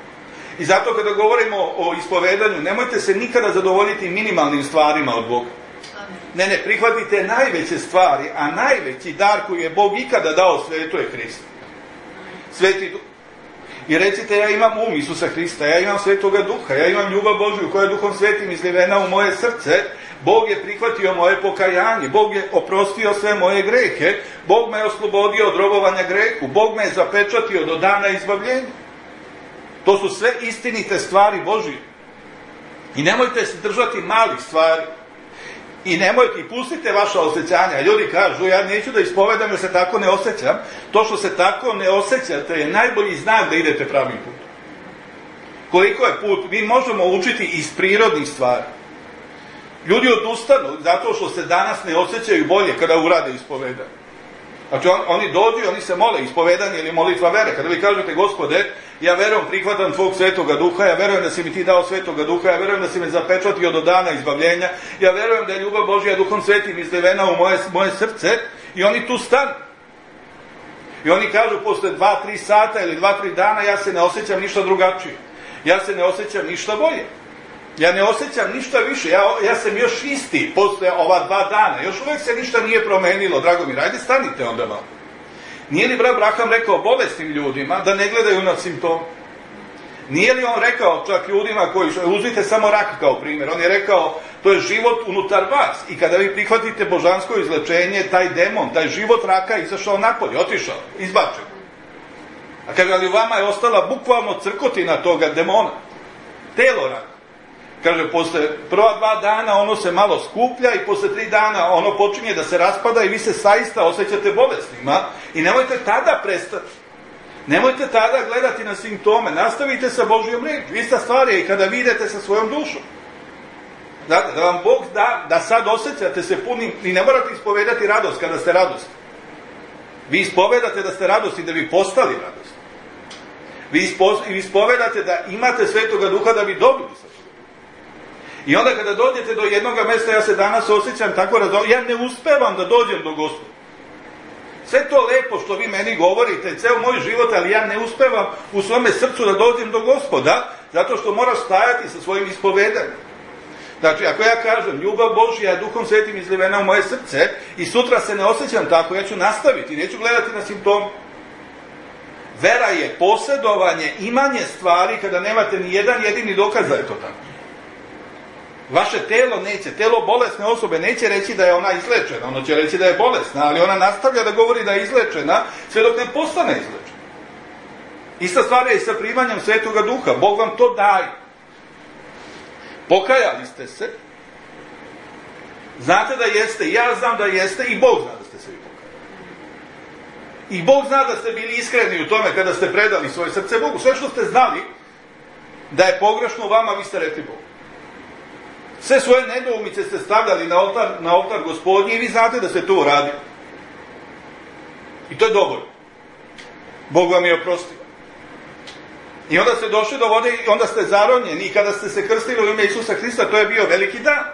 I zato kada govorimo o ispovedanju, nemojte se nikada zadovoljiti minimalnim stvarima od Boga. Ne, prihvatite najveće stvari, a najveći dar koji je Bog ikada dao svetu je Hrist. Sveti Duh. I recite, ja imam Isusa Hrista, ja imam Svetoga Duha, ja imam ljubav Božju koja je Duhom Svetim izlivena u moje srce, Bog je prihvatio moje pokajanje, Bog je oprostio sve moje grehe, Bog me je oslobodio od robovanja grehu, Bog me je zapečatio do dana izbavljenja. To su sve istinite stvari Božje. I nemojte se držati malih stvari. I nemojte, i pustite vaša osjećanja. Ljudi kažu, ja neću da ispovedam jer se tako ne osjećam. To što se tako ne osjećate je najbolji znak da idete pravim putem. Koliko je put? Mi možemo učiti iz prirodnih stvari. Ljudi odustanu zato što se danas ne osjećaju bolje kada urade ispovedanje. Znači oni dođu i oni se mole, ispovedanje ili molitva vere. Kada vi kažete, Gospode, ja verujem, prihvatam tvog Svetoga Duha, ja verujem da si mi ti dao Svetoga Duha, ja verujem da si me zapečatio do dana izbavljenja, ja verujem da je ljubav Božja Duhom Svetim izlivena u moje srce, i oni tu stanu. I oni kažu, posle 2-3 sata ili 2-3 dana, ja se ne osjećam ništa drugačije. Ja se ne osjećam ništa bolje. Ja ne osjećam ništa više, ja sam još isti posle ova 2 dana, još uvek se ništa nije promenilo, Dragomir, ajde stanite onda malo. Nije li brat Braham rekao bolesnim ljudima da ne gledaju na simptome? Nije li on rekao čak ljudima koji su, uzmite samo rak kao primjer, on je rekao, to je život unutar vas, i kada vi prihvatite božansko izlečenje, taj demon, taj život raka izašao napolje, otišao, izbačen. A kaže, ali vama je ostala bukvalno crkotina toga demona, telo raka. Kaže, posle prva 2 dana ono se malo skuplja i posle 3 dana ono počinje da se raspada i vi se saista osjećate bolesnima i nemojte tada prestati. Nemojte tada gledati na simptome, nastavite sa Božjom reči. Ista stvar je i kada vi idete sa svojom dušom. Znate, da vam Bog da, da sad osjećate se punim, i ne morate ispovedati radost kada ste radosni. Vi ispovedate da ste radosni da bi postali radosni. Vi ispovedate da imate Svetoga Duha da bi dobili sa toga. I onda kada dođete do jednog mesta, ja se danas osjećam tako radovan, ja ne uspevam da dođem do Gospoda. Sve to lepo što vi meni govorite, ceo moj život, ali ja ne uspevam u svome srcu da dođem do Gospoda, zato što moraš stajati sa svojim ispovedanjem. Znači, ako ja kažem, ljubav Božja je Duhom Svetim izlivena u moje srce i sutra se ne osjećam tako, ja ću nastaviti, neću gledati na simptome. Vera je posjedovanje, imanje stvari kada nemate ni jedan jedini dokaz da je to tako. Vaše telo neće, telo bolesne osobe neće reći da je ona izlečena, ono će reći da je bolesna, ali ona nastavlja da govori da je izlečena sve dok ne postane izlečena. Ista stvar je i sa primanjem Svetoga Duha, Bog vam to daje. Pokajali ste se, znate da jeste, ja znam da jeste i Bog zna da ste se vi pokajali. I Bog zna da ste bili iskreni u tome kada ste predali svoje srce Bogu. Sve što ste znali da je pogrešno u vama, vi ste rekli Bogu. Sve svoje nedoumice ste stavljali na oltar Gospodnji i vi znate da ste to uradili. I to je dovoljno. Bog vam je oprostio. I onda ste došli do vode i onda ste zaronjeni i kada ste se krstili u ime Isusa Hrista, to je bio veliki dan.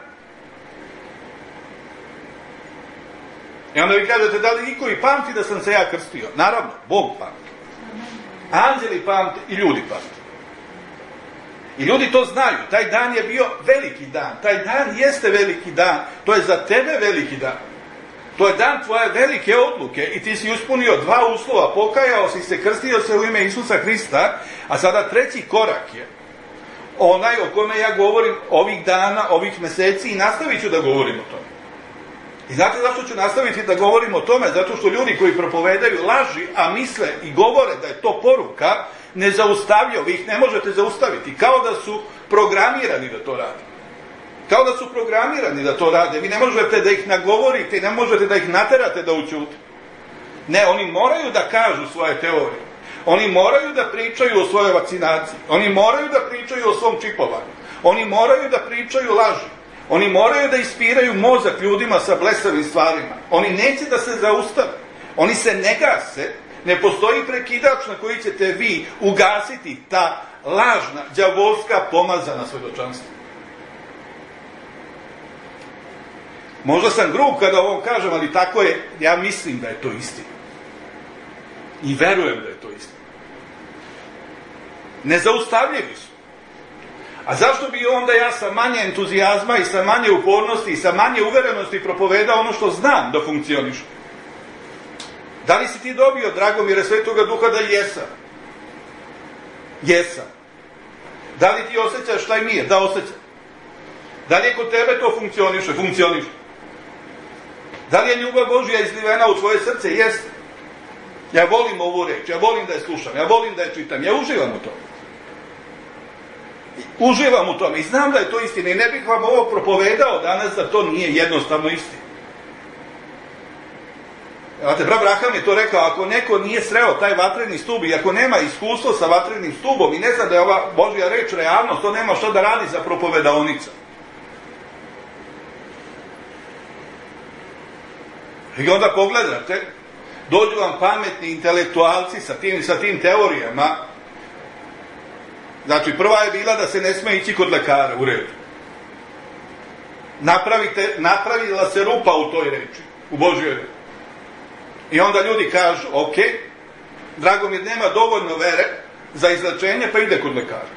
I onda vi kažete, da li niko i pamti da sam se ja krstio? Naravno, Bog pamti. Anđeli pamte i ljudi pamte. I ljudi to znaju. Taj dan je bio veliki dan. Taj dan jeste veliki dan. To je za tebe veliki dan. To je dan tvoje velike odluke i ti si ispunio 2 uslova. Pokajao si se, krstio se u ime Isusa Hrista, a sada 3. korak je onaj o kome ja govorim ovih dana, ovih meseci i nastavit ću da govorim o tome. I znate zašto ću nastaviti da govorim o tome? Zato što ljudi koji propovedaju laži, a misle i govore da je to poruka, nezaustavljivo, vi ih ne možete zaustaviti. Kao da su programirani da to rade. Kao da su programirani da to rade. Vi ne možete da ih nagovorite i ne možete da ih naterate da ućute. Ne, oni moraju da kažu svoje teorije. Oni moraju da pričaju o svojoj vakcinaciji. Oni moraju da pričaju o svom čipovanju. Oni moraju da pričaju laži. Oni moraju da ispiraju mozak ljudima sa blesavim stvarima. Oni neće da se zaustave. Oni se ne gase. Ne postoji prekidač na koji ćete vi ugasiti ta lažna, đavolska, pomazana svedočanstva. Možda sam grub kada ovo kažem, ali tako je, ja mislim da je to istina. I verujem da je to istina. Nezaustavljivi su. A zašto bi onda ja sa manje entuzijazma i sa manje upornosti i sa manje uverenosti propovedao ono što znam da funkcioniše? Da li si ti dobio, Dragomire, Svetoga Duha? Da jesam. Jesam. Da li ti osjećaš taj mir? Da osjećam. Da li je kod tebe to funkcioniše? Funkcioniše. Da li je ljubav Božja izlivena u tvoje srce? Jeste. Ja volim ovu reč, ja volim da je slušam, ja volim da je čitam, ja uživam u tome. Uživam u tome i znam da je to istina i ne bih vam ovo propovedao danas da to nije jednostavno istina. Znate, brat Braham je to rekao, ako neko nije sreo taj vatreni stub i ako nema iskustvo sa vatrenim stubom i ne zna da je ova Božja reč realnost, to nema što da radi za propovedaonica. I onda pogledate, dođu vam pametni intelektualci sa tim teorijama. Znači, prva je bila da se ne sme ići kod lekara, u redu. Napravila se rupa u toj reči, u Božjoj reči. I onda ljudi kažu, ok, Dragomir nema dovoljno vere za izlečenje, pa ide kod lekara.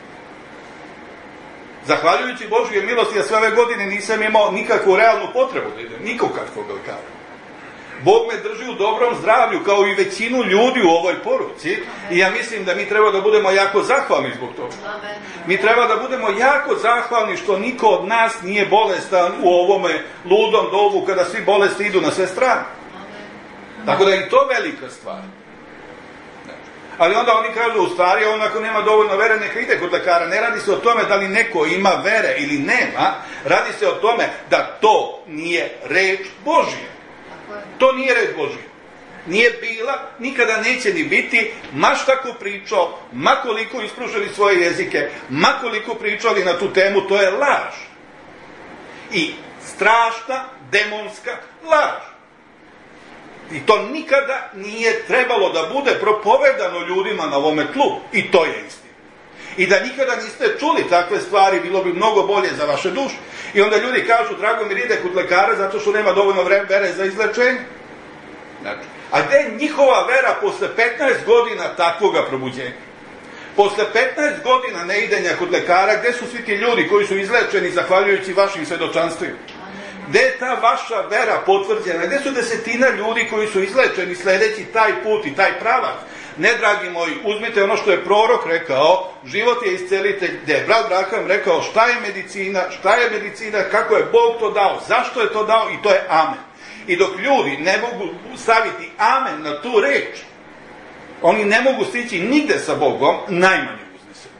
Zahvaljujući Božjoj milosti, ja sve ove godine nisam imao nikakvu realnu potrebu da idem, nikakvog lekara. Bog me drži u dobrom zdravlju, kao i većinu ljudi u ovoj poruci, i ja mislim da mi treba da budemo jako zahvalni zbog toga. Mi treba da budemo jako zahvalni što niko od nas nije bolestan u ovome ludom dobu kada svi bolesti idu na sve strane. Tako da je i to velika stvar. Ali onda oni kažu, u stvari, on ako nema dovoljno vere, neka ide kod lekara. Ne radi se o tome da li neko ima vere ili nema, radi se o tome da to nije reč Božja. To nije reč Božja. Nije bila, nikada neće ni biti, ma šta ko pričao, ma koliko ispružili svoje jezike, ma koliko pričali na tu temu, to je laž. I strašna, demonska laž. I to nikada nije trebalo da bude propovedano ljudima na ovome tlu. I to je istina. I da nikada niste čuli takve stvari, bilo bi mnogo bolje za vaše duše. I onda ljudi kažu, Dragomir ide kod lekara zato što nema dovoljno vere za izlečenje. Znači, a gde je njihova vera posle 15 godina takvoga probuđenja? Posle 15 godina neidenja kod lekara, gde su svi ti ljudi koji su izlečeni zahvaljujući vašim svedočanstvima? Gde je ta vaša vera potvrđena? Gde su desetina ljudi koji su izlečeni sledeći taj put i taj pravac? Ne, dragi moji, uzmite ono što je prorok rekao, život je iscelitelj, gde je brat Braham rekao šta je medicina, kako je Bog to dao, zašto je to dao, i to je amen. I dok ljudi ne mogu staviti amen na tu reč, oni ne mogu stići nigde sa Bogom, najmanje uznesenim.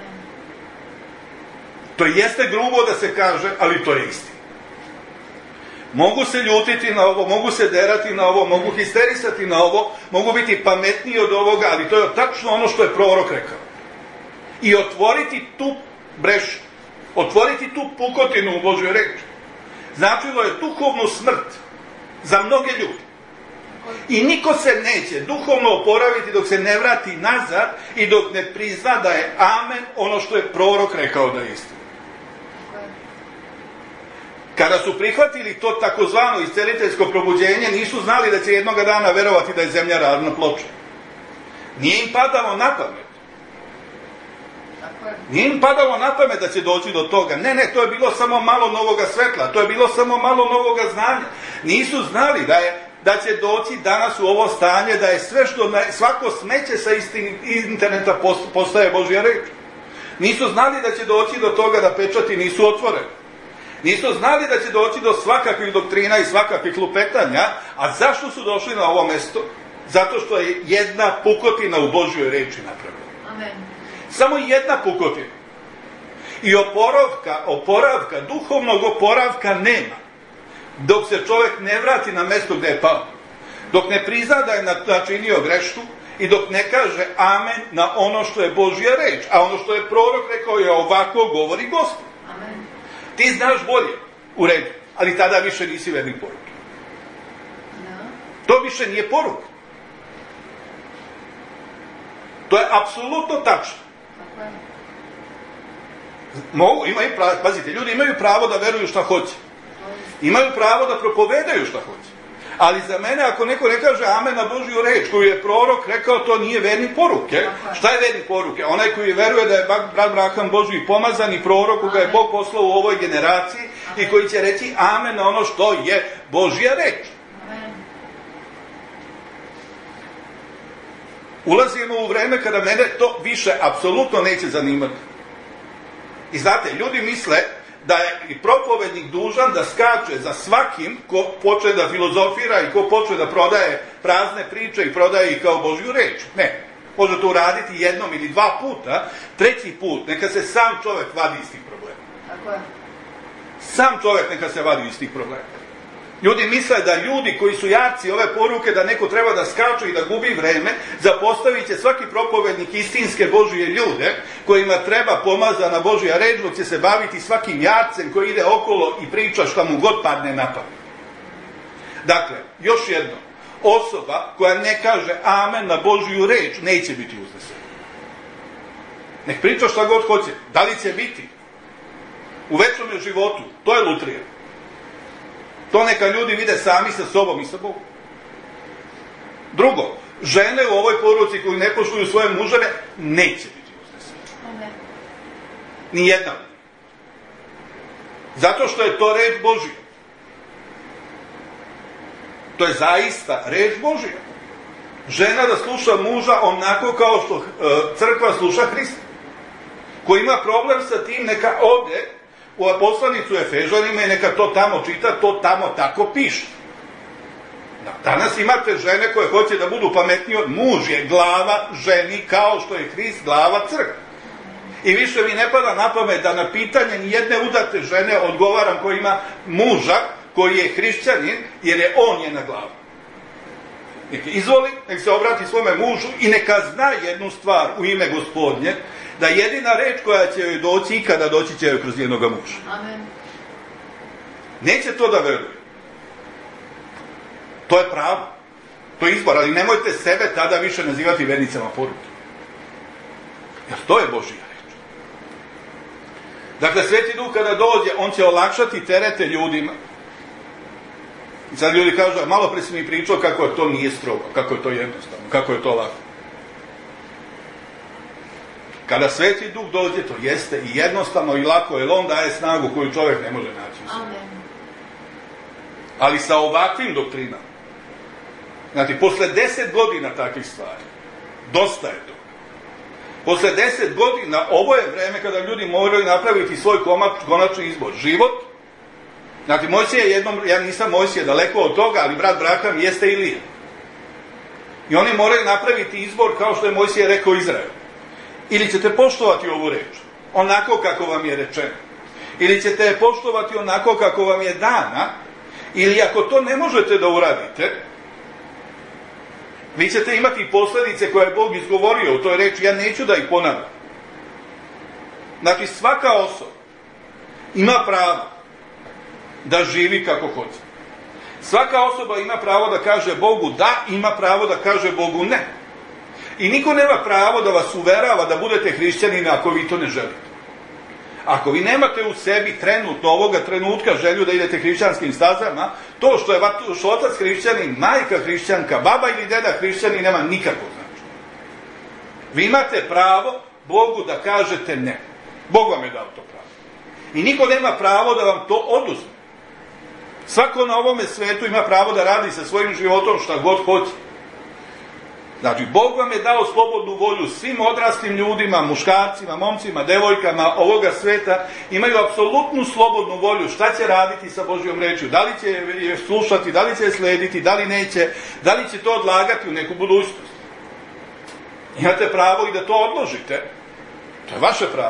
To jeste grubo da se kaže, ali to je istina. Mogu se ljutiti na ovo, mogu se derati na ovo, mogu histerisati na ovo, mogu biti pametniji od ovoga, ali to je tačno ono što je prorok rekao. I otvoriti tu brešu, otvoriti tu pukotinu u Božjoj reči, značilo je duhovnu smrt za mnoge ljudi. I niko se neće duhovno oporaviti dok se ne vrati nazad i dok ne prizna da je amen ono što je prorok rekao da je istina. Kada su prihvatili to takozvano isceliteljsko probuđenje, nisu znali da će jednoga dana verovati da je zemlja ravna ploča. Nije im padalo na pamet. Nije im padalo na pamet da će doći do toga. Ne, to je bilo samo malo novoga svetla, to je bilo samo malo novoga znanja. Nisu znali da će doći danas u ovo stanje, da je sve svako smeće sa interneta postaje Božja reč. Nisu znali da će doći do toga da pečati nisu otvoreni. Nisu znali da će doći do svakakvih doktrina i svakakvih lupetanja. A zašto su došli na ovo mesto? Zato što je jedna pukotina u Božjoj reči napravljena. Amen. Samo jedna pukotina. I oporavka, duhovnog oporavka nema. Dok se čovjek ne vrati na mesto gde je pao. Dok ne prizna da je načinio grešku i dok ne kaže amen na ono što je Božja reč. A ono što je prorok rekao je ovako govori Gospod. Amen. Ti znaš bolje, u redu, ali tada više nisi vernik poruke. To više nije poruka. To je apsolutno tačno. Pazite, ljudi imaju pravo da veruju šta hoće. Imaju pravo da propovedaju šta hoće. Ali za mene, ako neko ne kaže amen na Božju reč, koju je prorok rekao, to nije vernik poruke. Šta je vernik poruke? Onaj koji veruje da je brat Braham Božji pomazan i prorok koga je Bog poslao u ovoj generaciji i koji će reći amen na ono što je Božja reč. Ulazimo u vreme kada mene to više apsolutno neće zanimati. I znate, ljudi misle da je i propovednik dužan da skače za svakim ko počne da filozofira i ko počne da prodaje prazne priče i prodaje ih kao Božju reč. Ne. Može to uraditi jednom ili dva puta. Treći put, neka se sam čovjek vadi iz tih problema. Tako je. Sam čovjek neka se vadi iz tih problema. Ljudi misle da ljudi koji su jarci ove poruke, da neko treba da skaču i da gubi vreme, zapostavit će svaki propovednik istinske Božje ljude, kojima treba pomazana Božja reč, dok će se baviti svakim jarcem koji ide okolo i priča šta mu god padne na pamet. Dakle, još jedno, osoba koja ne kaže amen na Božju reč, neće biti uznesena. Nek priča šta god hoće. Da li će biti? U večnom životu, to je lutrija. To neka ljudi vide sami sa sobom i sa Bogom. Drugo, žene u ovoj poruci koji ne poštuju svoje muževe, neće biti uznesene. Nijedna. Zato što je to reč Božja. To je zaista reč Božja. Žena da sluša muža onako kao što crkva sluša Hrista. Ko ima problem sa tim, neka ode u poslanicu Efežanima i neka to tamo čita, to tamo tako piše. Danas imate žene koje hoće da budu pametnije od muž je glava ženi kao što je Hrist glava crkve. I više mi ne pada na pamet da na pitanje nijedne udate žene odgovaram ko ima muža koji je hrišćanin jer je on njena glava. Neka izvoli, nek se obrati svome mužu i neka zna jednu stvar u ime Gospodnje, da jedina reč koja će joj doći ikada doći će joj kroz jednoga muža. Amen. Neće to da veruje. To je pravo. To je izbor, ali nemojte sebe tada više nazivati vernicama poruke. Jer to je Božja reč. Dakle, Sveti Duh kada dođe, on će olakšati terete ljudima. I sad ljudi kažu, malo pre si mi pričao kako je to nije strogo, kako je to jednostavno, kako je to lako. Kada Sveti Duh dođe, to jeste i jednostavno i lako, jer on daje snagu koju čovjek ne može naći u sebi. Ali sa ovakvim doktrinama, znači, posle 10 godina takvih stvari, dosta je to. Posle 10 godina, ovo je vreme kada ljudi moraju napraviti svoj konačni izbor. Život, znači, Mojsije je jednom, ja nisam Mojsije, daleko od toga, ali brat Braham jeste Ilija. I oni moraju napraviti izbor kao što je Mojsije rekao Izraelu. Ili ćete poštovati ovu reč, onako kako vam je rečeno. Ili ćete je poštovati onako kako vam je dana, ili ako to ne možete da uradite, vi ćete imati posljedice koje je Bog izgovorio u toj reči, ja neću da ih ponavljam. Znači, svaka osoba ima pravo da živi kako hoće. Svaka osoba ima pravo da kaže Bogu da, ima pravo da kaže Bogu ne. I niko nema pravo da vas uverava da budete hrišćanini ako vi to ne želite. Ako vi nemate u sebi trenutno, ovoga trenutka, želju da idete hrišćanskim stazama, to što je otac hrišćanin, majka hrišćanka, baba ili deda hrišćanin, nema nikakvog značaja. Vi imate pravo Bogu da kažete ne. Bog vam je dao to pravo. I niko nema pravo da vam to oduzme. Svako na ovome svetu ima pravo da radi sa svojim životom šta god hoće. Znači, Bog vam je dao slobodnu volju svim odraslim ljudima, muškarcima, momcima, devojkama ovoga sveta, imaju apsolutnu slobodnu volju šta će raditi sa Božjom rečju, da li će je slušati, da li će je slediti, da li neće, da li će to odlagati u neku budućnost. Imate pravo i da to odložite, to je vaše pravo.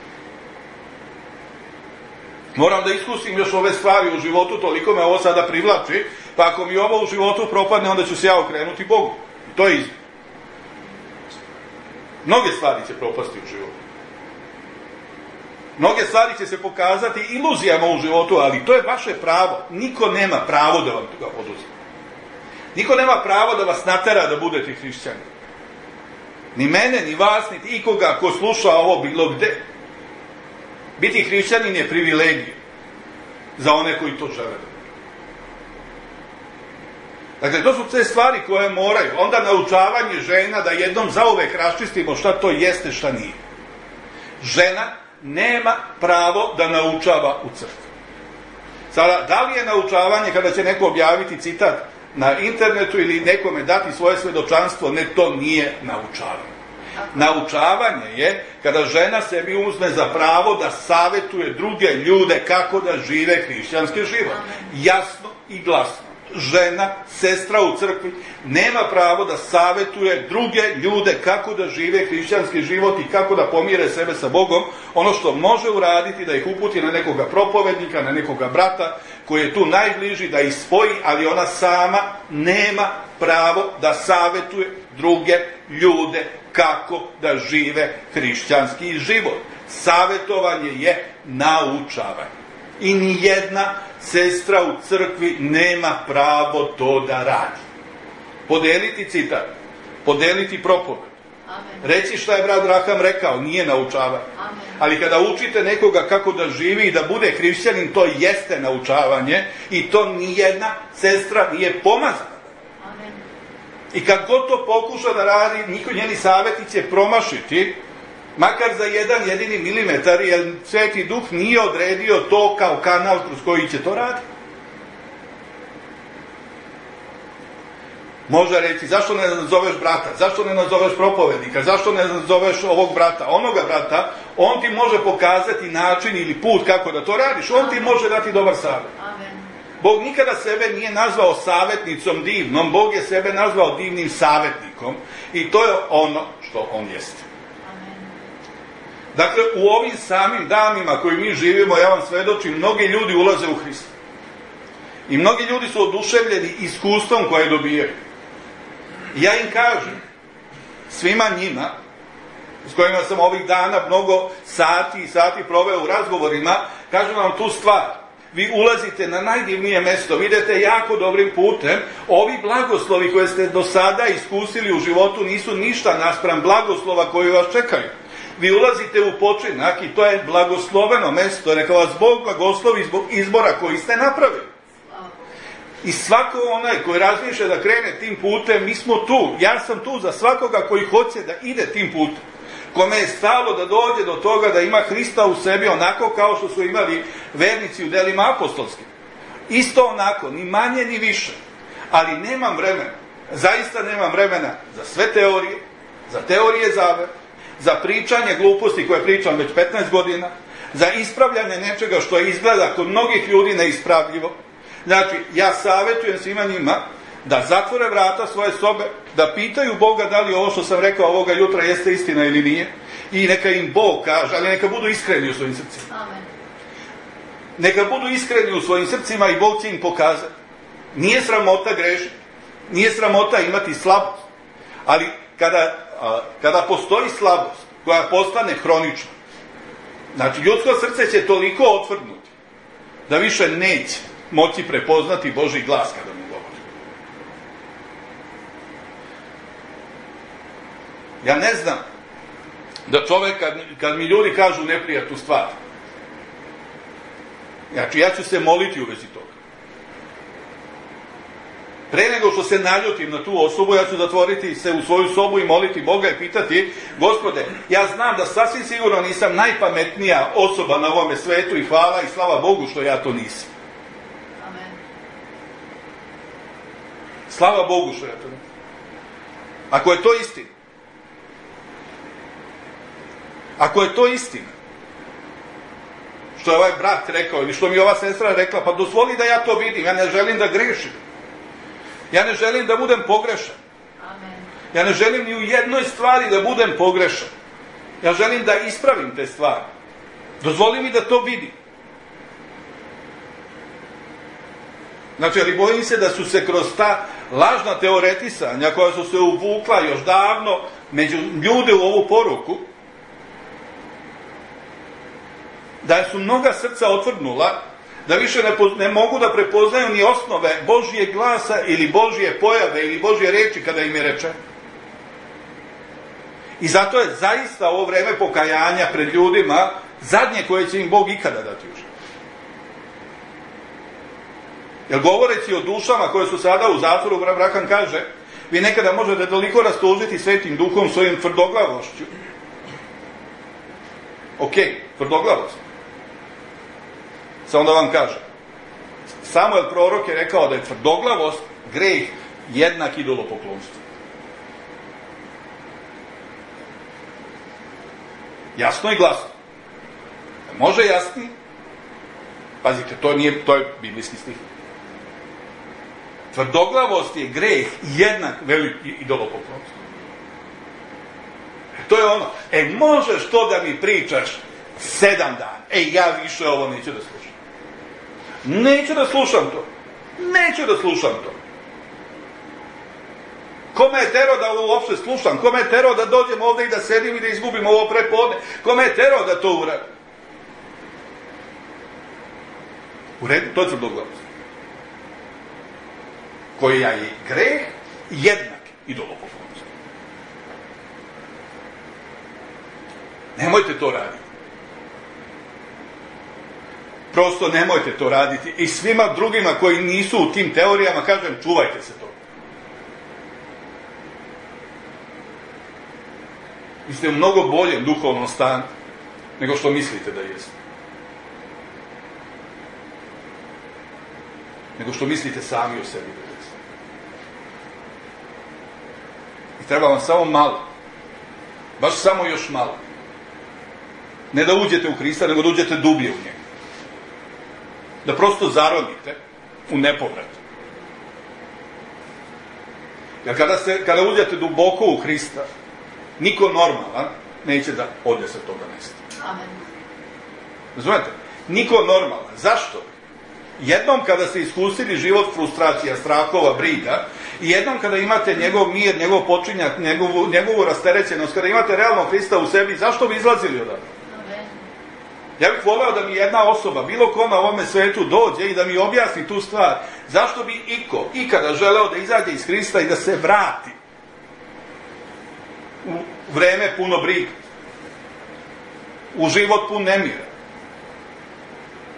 Moram da iskusim još ove stvari u životu, toliko me ovo sada privlači, pa ako mi ovo u životu propadne, onda ću se ja okrenuti Bogu. To je izbor. Mnoge stvari će propasti u životu. Mnoge stvari će se pokazati iluzijama u životu, ali to je vaše pravo. Niko nema pravo da vam ga oduzme. Niko nema pravo da vas natera da budete hrišćani. Ni mene, ni vas, niti ikoga ko sluša ovo bilo gde. Biti hrišćanin je privilegija za one koji to žele. Dakle, to su te stvari koje moraju. Onda naučavanje žena da jednom zauvek raščistimo šta to jeste, šta nije. Žena nema pravo da naučava u crkvi. Sada, da li je naučavanje kada će neko objaviti citat na internetu ili nekome dati svoje svedočanstvo? Ne, to nije naučavanje. Naučavanje je kada žena sebi uzme za pravo da savetuje druge ljude kako da žive hrišćanski život. Jasno i glasno. Žena, sestra u crkvi, nema pravo da savetuje druge ljude kako da žive hrišćanski život i kako da pomire sebe sa Bogom. Ono što može uraditi, da ih uputi na nekoga propovednika, na nekoga brata koji je tu najbliži, da ih spoji, ali ona sama nema pravo da savetuje druge ljude kako da žive hrišćanski život. Savetovanje je naučavanje. I nijedna sestra u crkvi nema pravo to da radi. Podeliti citat, podeliti propoved, reći šta je brat Braham rekao, nije naučavanje. Ali kada učite nekoga kako da živi i da bude hrišćanin, to jeste naučavanje i to nijedna sestra nije pomazana. I kad god to pokuša da radi, njeni savjeti će promašiti, makar za jedan jedini milimetar, jer Sveti Duh nije odredio to kao kanal kroz koji će to raditi. Može reći, zašto ne nazoveš brata, zašto ne nazoveš propovednika, zašto ne nazoveš ovog brata, onoga brata, on ti može pokazati način ili put kako da to radiš, on ti može dati dobar savjet. Bog nikada sebe nije nazvao savjetnicom divnom, Bog je sebe nazvao divnim savjetnikom i to je ono što on jeste. Dakle, u ovim samim danima koji mi živimo, ja vam svedočim, mnogi ljudi ulaze u Hrista. I mnogi ljudi su oduševljeni iskustvom koje dobijaju. Ja im kažem, svima njima, s kojima sam ovih dana mnogo sati i sati proveo u razgovorima, kažem vam tu stvar. Vi ulazite na najdivnije mesto, vidite jako dobrim putem, ovi blagoslovi koje ste do sada iskusili u životu nisu ništa naspram blagoslova koji vas čekaju. Vi ulazite u počinak i to je blagosloveno mesto, neka vas Bog blagoslovi zbog izbora koji ste napravili. I svako onaj koji razmišlja da krene tim putem, mi smo tu. Ja sam tu za svakoga koji hoće da ide tim putem. kome je stalo da dođe do toga da ima Hrista u sebi onako kao što su imali vernici u delima apostolskim. Isto onako, ni manje ni više. Ali nemam vremena, zaista nemam vremena za sve teorije, za teorije zavere, za pričanje gluposti koje pričam već 15 godina, za ispravljanje nečega što izgleda kod mnogih ljudi neispravljivo. Znači, ja savjetujem svima njima da zatvore vrata svoje sobe, da pitaju Boga da li ovo što sam rekao ovoga jutra jeste istina ili nije, i neka im Bog kaže, ali neka budu iskreni u svojim srcima. Amen. Neka budu iskreni u svojim srcima i Bog će im pokazati. Nije sramota grešiti, nije sramota imati slabost, ali kada postoji slabost koja postane hronična, znači ljudsko srce će toliko otvrdnuti da više neće moći prepoznati Božji glas kada mu govori. Ja ne znam da čovek kad mi ljudi kažu neprijatnu stvar, znači ja ću se moliti u vezi toga. Pre nego što se naljutim na tu osobu, ja ću zatvoriti se u svoju sobu i moliti Boga i pitati: Gospode, ja znam da sasvim sigurno nisam najpametnija osoba na ovome svetu i hvala i slava Bogu što ja to nisam. Amen. Slava Bogu što ja to nisam. Ako je to istina, ako je to istina, što je ovaj brat rekao ili što mi ova sestra rekla, pa dozvoli da ja to vidim, ja ne želim da grešim. Ja ne želim da budem pogrešan. Amen. Ja ne želim ni u jednoj stvari da budem pogrešan. Ja želim da ispravim te stvari. Dozvoli mi da to vidim. Znači, ali bojim se da su se kroz ta lažna teoretisanja koja su se uvukla još davno među ljude u ovu poruku, da su mnoga srca otvrdnula, da više ne mogu da prepoznaju ni osnove Božjeg glasa ili Božje pojave ili Božje reči kada im je rečeno. I zato je zaista ovo vreme pokajanja pred ljudima zadnje koje će im Bog ikada dati u život. Jer govoreći o dušama koje su sada u zatvoru, Brakan kaže, vi nekada možete toliko rastužiti Svetim Duhom svojim tvrdoglavošću. Ok, tvrdoglavost. Samo da vam kažem, Samuel prorok je rekao da je tvrdoglavost greh jednak idolopoklonstvu. Jasno i glasno. Može jasnije? Pazite, to je biblijski stih. Tvrdoglavost je greh jednak veliki idolopoklonstvu. To je ono, možeš to da mi pričaš 7 dana, ja više ovo neću da slušam. Neću da slušam to. Neću da slušam to. Ko me je terao da ovo uopšte slušam? Ko me je terao da dođem ovde i da sedim i da izgubim ovo prepodne? Ko me je terao da to uradim? U redu, to je tvrdoglavost. Koja je greh jednak idolopoklonstvu. Nemojte to raditi. Prosto nemojte to raditi. I svima drugima koji nisu u tim teorijama, kažem, čuvajte se toga. Vi ste u mnogo boljem duhovnom stanju nego što mislite da jeste. Nego što mislite sami o sebi da jeste. I treba vam samo malo. Baš samo još malo. Ne da uđete u Hrista, nego da uđete dublje u njega. Da prosto zaronite u nepovrat. Jer kada uđete duboko u Hrista, niko normalan neće da ode sa toga mesta. Amen. Razumete? Niko normalan. Zašto? Jednom kada ste iskusili život frustracija, strahova, briga, i jednom kada imate njegov mir, njegov počinjak, njegovu rasterećenost, kada imate realno Hrista u sebi, zašto bi izlazili odavde? Ja bih voleo da mi jedna osoba, bilo ko na ovome svetu dođe i da mi objasni tu stvar. Zašto bi iko ikada želeo da izađe iz Hrista i da se vrati u vreme puno briga, u život pun nemira?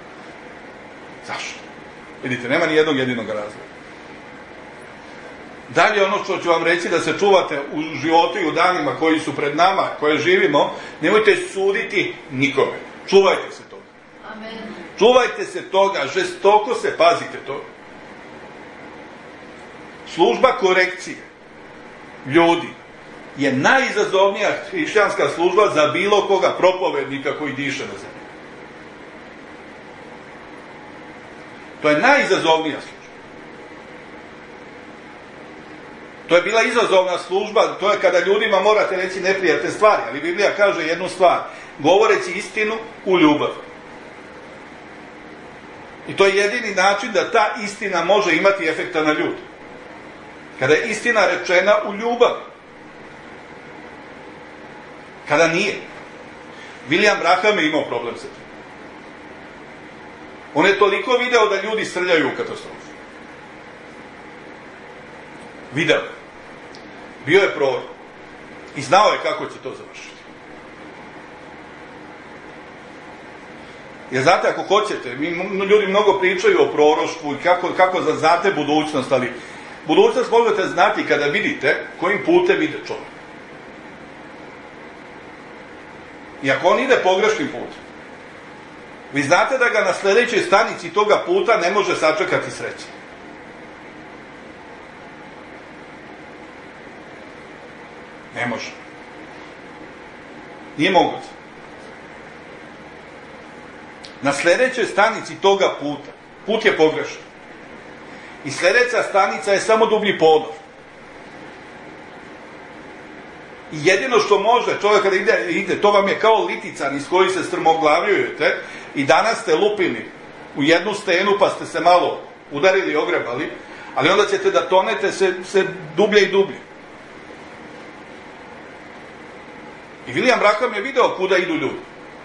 Zašto? Vidite, nema ni jednog jedinog razloga. Dalje ono što ću vam reći da se čuvate u životu i u danima koji su pred nama, koje živimo, nemojte suditi nikome. Čuvajte se toga. Amen. Čuvajte se toga, žestoko se pazite toga. Služba korekcije ljudi je najizazovnija hrišćanska služba za bilo koga propovednika koji diše na zemlji. To je najizazovnija služba. To je bila izazovna služba, to je kada ljudima morate reći neprijatne stvari, ali Biblija kaže jednu stvar, govoreći istinu u ljubavi. I to je jedini način da ta istina može imati efekta na ljudi. Kada je istina rečena u ljubavi. Kada nije. William Branham je imao problem sa tim. On je toliko video da ljudi srljaju u katastrofu. Video. Bio je prorok. I znao je kako će to završiti. Jer znate, ako hoćete, ljudi mnogo pričaju o proroštvu i kako znate budućnost, ali budućnost možete znati kada vidite kojim putem ide čovjek. I ako on ide pogrešnim putem, vi znate da ga na sljedećoj stanici toga puta ne može sačekati sreće. Ne može. Nije moguće. Na sljedećoj stanici toga puta, put je pogrešan. I sljedeća stanica je samo dublji ponor. I jedino što može čovjek kada ide, to vam je kao litican iz koji se strmoglavljujete i danas ste lupili u jednu stenu pa ste se malo udarili i ogrebali, ali onda ćete da tonete se dublje i dublje. I William Branham je video kuda idu ljudi.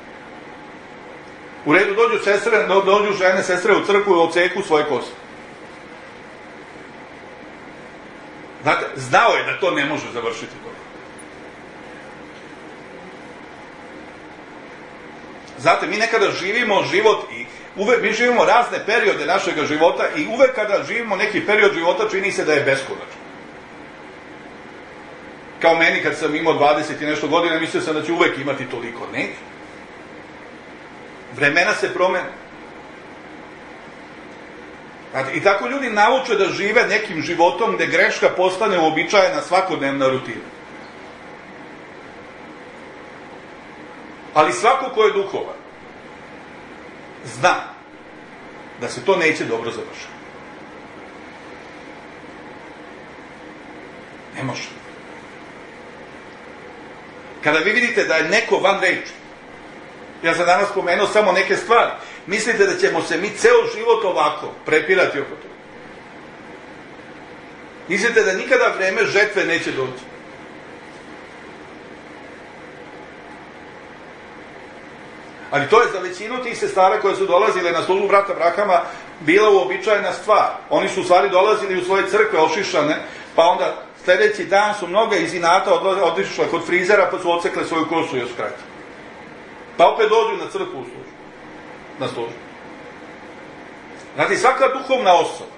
U redu dođu žene, sestre u crkvu i odseku svoje kose. Znate, znao je da to ne može završiti dobro. Znate, mi nekada živimo život i uvek mi živimo razne periode našeg života i uvek kada živimo neki period života čini se da je beskonačan. Kao meni kad sam imao 20 i nešto godina, mislio sam da ću uvek imati toliko. Ne. Vremena se promene. I tako ljudi nauče da žive nekim životom gde greška postane uobičajena svakodnevna rutina. Ali svako ko je duhovan zna da se to neće dobro završiti. Ne može. Kada vi vidite da je neko van reči, ja sam danas spomenuo samo neke stvari, mislite da ćemo se mi ceo život ovako prepirati oko toga? Mislite da nikada vreme žetve neće doći? Ali to je za većinu tih sestara koje su dolazile na službu brata Branhama bila uobičajena stvar. Oni su u stvari dolazili u svoje crkve ošišane, pa onda sljedeći dan su mnoga iz inata otišle kod frizera pa su odsekle svoju kosu još kraće. Pa opet dođu na crkvu na službu. Znate, svaka duhovna osoba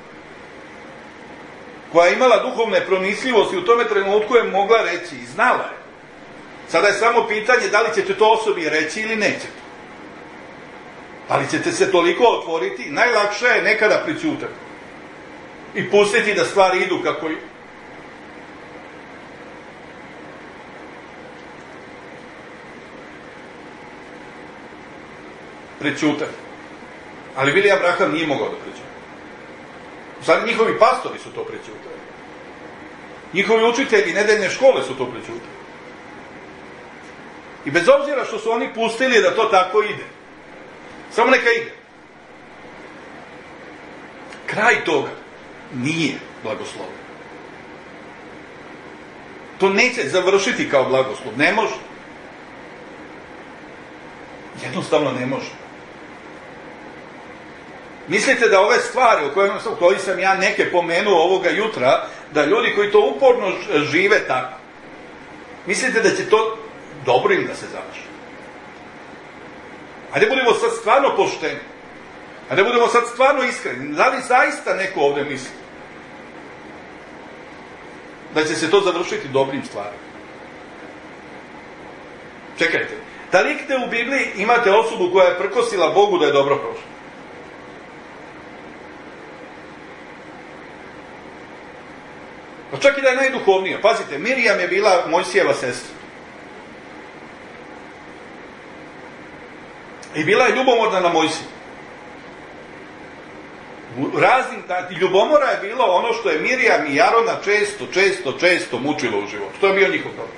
koja je imala duhovne pronicljivosti u tome trenutku je mogla reći i znala je. Sada je samo pitanje da li ćete to osobi reći ili nećete. Ali ćete se toliko otvoriti, najlakše je nekada prićutati. I pustiti da stvari idu kako idu. Prećutati. Ali William Branham nije mogao da prećuta. Sad njihovi pastori su to prećutali. Njihovi učitelji nedeljne škole su to prećutali. I bez obzira što su oni pustili da to tako ide, samo neka ide. Kraj toga nije blagoslovljen. To neće završiti kao blagoslov. Ne može. Jednostavno ne može. Mislite da ove stvari o kojoj sam ja neke pomenuo ovoga jutra, da ljudi koji to uporno žive tako, mislite da će to dobro im da se završi? Ajde budemo sad stvarno pošteni. Ajde budemo sad stvarno iskreni. Da li zaista neko ovdje misli da će se to završiti dobrim stvarima. Čekajte, da li gde u Bibliji imate osobu koja je prkosila Bogu da je dobro prošla? Pa čak i da je najduhovnija. Pazite, Mirijam je bila Mojsijeva sestra. I bila je ljubomorna na Mojsiju. Ljubomora je bilo ono što je Mirijam i Arona često mučilo u životu. To je bio njihov problem.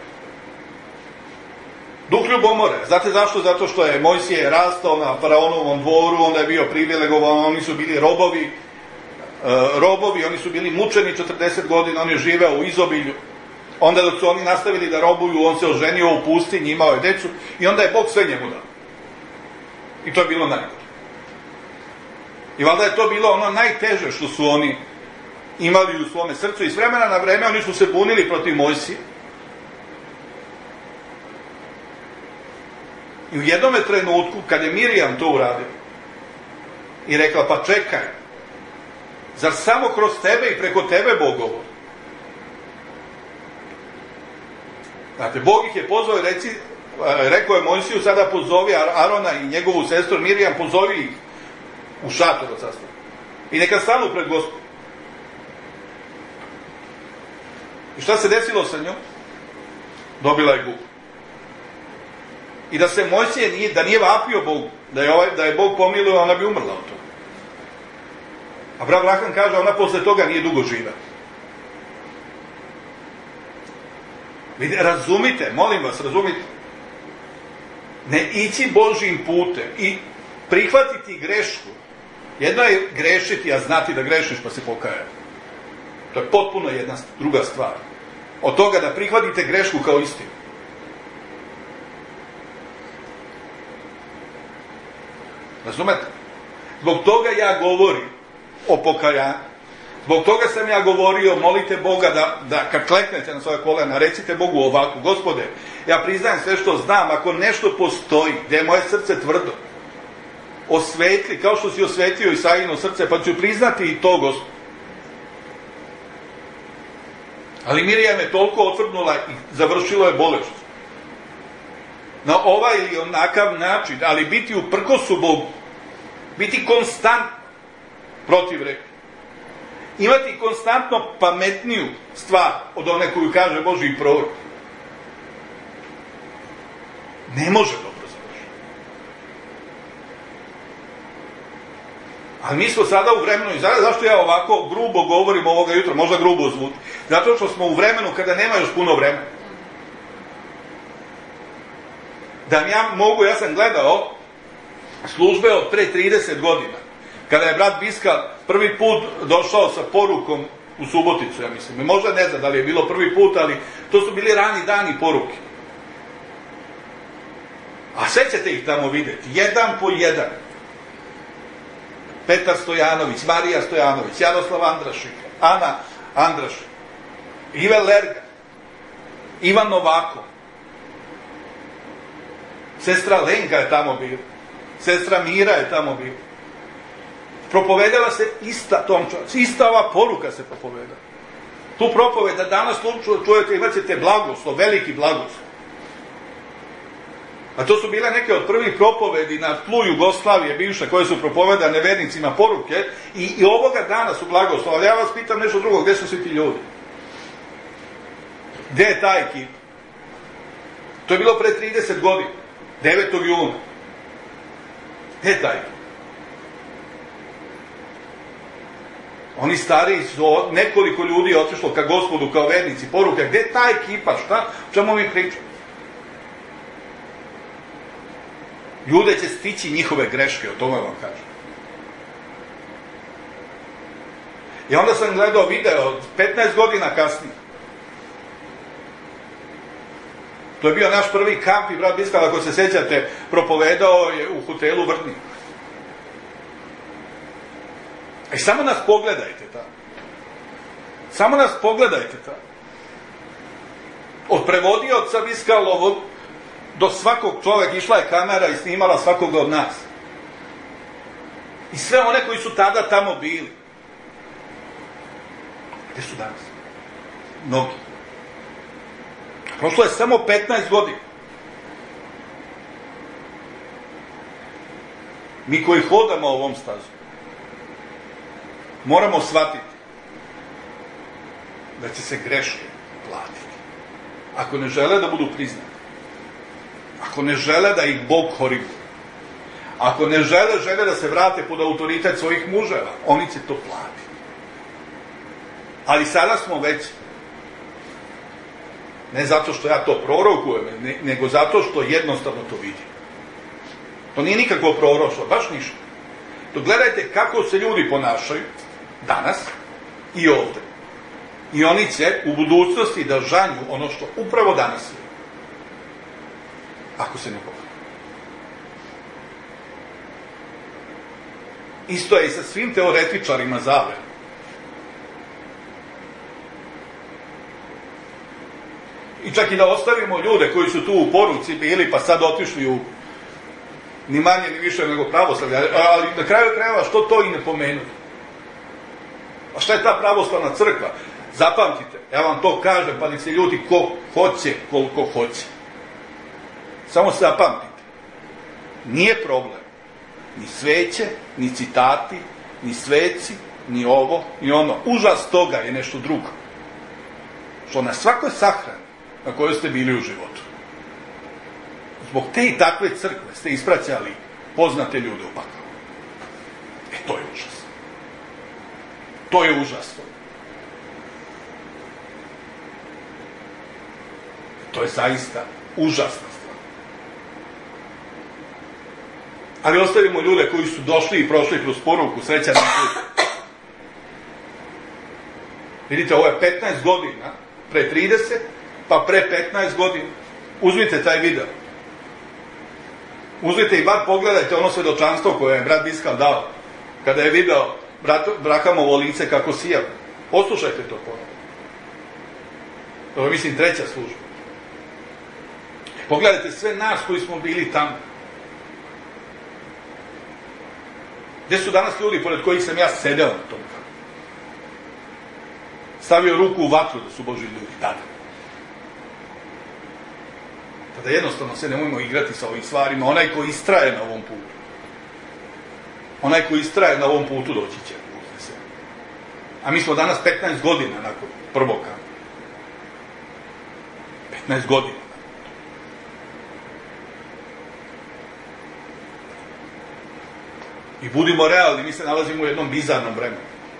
Duh ljubomore. Znate zašto? Zato što je Mojsije rastao na faraonovom dvoru, onda je bio privilegovan, oni su bili robovi, oni su bili mučeni 40 godina, on je živeo u izobilju. Onda dok su oni nastavili da robuju, on se oženio u pustinji, imao je decu i onda je Bog sve njemu dao. I to je bilo najgore. I valjda je to bilo ono najteže što su oni imali u svome srcu i s vremena na vreme oni su se bunili protiv Mojsije. I u jednome trenutku, kad je Mirijam to uradio i rekla, pa čekaj, zar samo kroz tebe i preko tebe Bog govori? Znate, Bog ih je pozvao i rekao je Mojsiju, sada pozovi Arona i njegovu sestru Mirijam, pozovi ih u šator od sastavu. I neka stanu pred Gospodom. I šta se desilo sa njom? Dobila je Bog. I da se Mojsije da nije vapio Bogu, da je Bog pomilio, ona bi umrla od toga. Abraham kaže, ona posle toga nije dugo živa. Razumite, molim vas, razumite. Ne ići Božjim putem i prihvatiti grešku. Jedno je grešiti, a znati da grešiš pa se pokajati. To je potpuno jedna druga stvar. Od toga da prihvatite grešku kao istinu. Razumete? Zbog toga ja govorim o pokajanju. Zbog toga sam ja govorio, molite Boga da kad kleknete na svoje kolena, recite Bogu ovako, Gospode, ja priznajem sve što znam, ako nešto postoji, gdje je moje srce tvrdo, osvetli, kao što si osvetio Isaijino srce, pa ću priznati i to, Gospod. Ali Mirijam je toliko otvrdnula i završilo je bolest. Na ovaj ili onakav način, ali biti u prkosu Bogu, biti konstantno protiv reke, imati konstantno pametniju stvar od one koju kaže Božji prorok, ne može dobro završiti. Ali mi smo sada u vremenu, i zašto ja ovako grubo govorim ovoga jutra, možda grubo zvuči, zato što smo u vremenu kada nema još puno vremena. Da ja sam gledao službe od pre 30 godina, kada je brat Biskal prvi put došao sa porukom u Suboticu, ja mislim. Možda ne znam da li je bilo prvi put, ali to su bili rani dani poruke. A sve ćete ih tamo vidjeti, jedan po jedan. Petar Stojanović, Marija Stojanović, Jaroslav Andrašik, Ana Andrašik, Ive Lerga, Ivan Novako, sestra Lenka je tamo bila, sestra Mira je tamo bila. Propovedala se ista ova poruka se propovedala. Tu propoved da danas čujete, imat ćete blagoslov, veliki blagoslov. A to su bile neke od prvih propovedi na tlu Jugoslavije bivše, koje su propovedane vernicima poruke i ovoga dana su blagoslov. Ali ja vas pitam nešto drugo, gdje su svi ti ljudi? Gdje je ta ekipa? To je bilo pre 30 godina, 9. juna. Gdje je ta ekipa? Oni stariji su, nekoliko ljudi je otišlo ka Gospodu kao vernici poruke. Gdje je ta ekipa? Šta? O čemu mi pričamo? Ljude će stići njihove greške, o tome vam kažem. I onda sam gledao video 15 godina kasnije. To je bio naš prvi kamp i brat Biskal, ako se sjećate, propovedao je u hotelu Vrtnik. I samo nas pogledajte tamo. Samo nas pogledajte tamo. Od prevodioca Biskalovog do svakog čovjeka išla je kamera i snimala svakog od nas. I sve one koji su tada tamo bili. Gdje su danas? Mnogi. Prošlo je samo 15 godina. Mi koji hodamo ovom stazom moramo shvatiti da će se greške platiti. Ako ne žele da budu priznati, ako ne žele da ih Bog koriguje, ako ne žele da se vrate pod autoritet svojih muževa, oni će to platiti. Ali sada smo već, ne zato što ja to prorokujem, nego zato što jednostavno to vidim. To nije nikakvo proroštvo, baš ništa. To gledajte kako se ljudi ponašaju danas i ovde. I oni će u budućnosti da žanju ono što upravo danas je. Ako se ne pogleda. Isto je i sa svim teoretičarima zavere. I čak i da ostavimo ljude koji su tu u poruci bili pa sad otišli u ni manje ni više nego pravoslavlje, ali na kraju krajeva što to i ne pomenuti. A šta je ta pravoslavna crkva? Zapamtite, ja vam to kažem, pa nek se ljudi ko hoće, koliko hoće. Samo se zapamtite. Nije problem ni sveće, ni citati, ni sveci, ni ovo, ni ono. Užas toga je nešto drugo. Što na svakoj sahrani na kojoj ste bili u životu, zbog te i takve crkve ste ispraćali poznate ljude u pakao. To je užas. To je užasno. To je zaista užasna stvar. Ali ostavimo ljude koji su došli i prošli kroz poruku srećan put. Vidite, ovo je 15 godina, pre 30, pa pre 15 godina. Uzmite taj video. Uzmite i bar pogledajte ono svedočanstvo koje je brat Biskal dao, kada je video Brahamovo lice kako sija. Poslušajte to ponovno. To je, mislim, 3. služba. Pogledajte sve nas koji smo bili tamo. Gde su danas ljudi pored kojih sam ja sedeo na tom kampu? Stavio ruku u vatru da su Božji ljudi tada. Tada jednostavno se nemojmo igrati sa ovim stvarima. Onaj ko istraje na ovom putu, onaj ko istraje na ovom putu doći će. A mi smo danas 15 godina nakon prvog kampa. 15 godina. I budimo realni, mi se nalazimo u jednom bizarnom vremenu.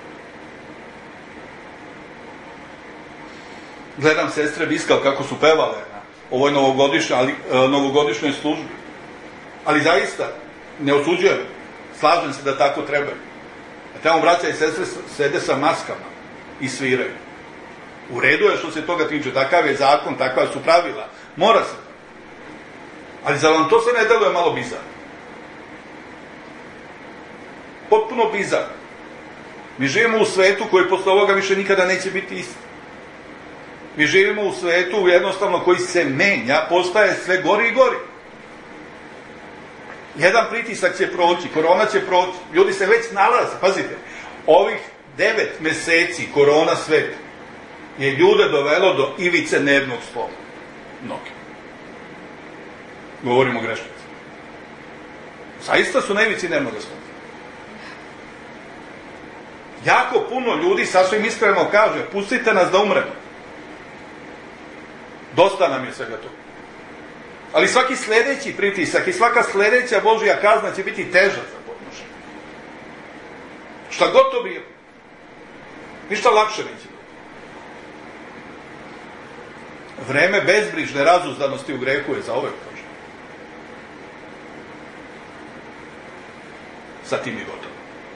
Gledam sestre Biskal kako su pevale na ovoj novogodišnjoj službi. Ali zaista, ne osuđujem, slažem se da tako trebaju. A tamo braća i sestre sede sa maskama i sviraju. U redu je što se toga tiče, takav je zakon, takva su pravila. Mora se. Ali zar vam to se ne deluje malo bizarno? Potpuno bizarno. Mi živimo u svetu koji posle ovoga više nikada neće biti isti. Mi živimo u svetu jednostavno koji se menja, postaje sve gori i gori. Jedan pritisak će proći, korona će proći, ljudi se već nalaze, pazite, ovih 9 meseci korona sveta je ljude dovelo do ivice nervnog sloma. Mnogi. Govorimo o grešnici. Zaista su na ivici nervnog sloma. Jako puno ljudi sasvim iskreno kaže, pustite nas da umremo. Dosta nam je svega toga. Ali svaki sledeći pritisak i svaka sledeća Božja kazna će biti teža za podnošenje. Šta god to bilo. Ništa lakše neće biti. Vreme bezbrižne razuzdanosti u grehu je zauvek, kaže. Sa tim je gotovo.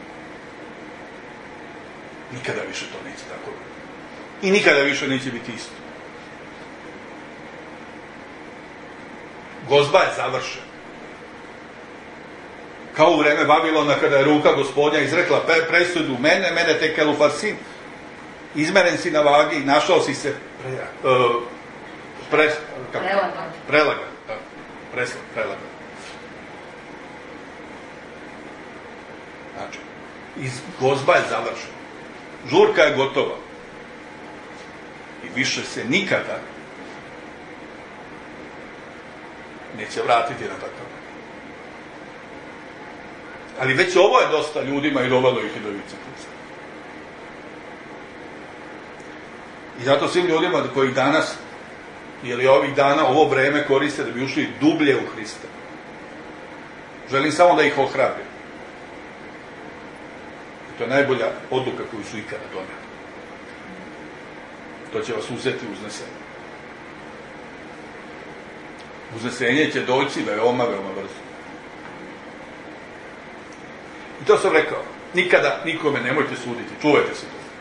Nikada više to neće tako biti. I nikada više neće biti isto. Gozba je završena. Kao u vreme Babilona kada je ruka Gospodnja izrekla presudu mene tekel u farsin. Izmeren si na vagi i našao si se prelagan. Znači, gozba je završena. Žurka je gotova. i više se nikada neće vratiti na takav. Ali već ovo je dosta ljudima i dovelo ih i do ivice puca. I zato svim ljudima koji danas, ili ovih dana, ovo vreme koriste da bi ušli dublje u Hrista, želim samo da ih ohrabrim. I to je najbolja odluka koju su ikada doneli. To će vas uzeti uznesenje. Uznesenje će doći veoma, veoma brzo. I to sam rekao. Nikada nikome nemojte suditi. Čuvajte se to.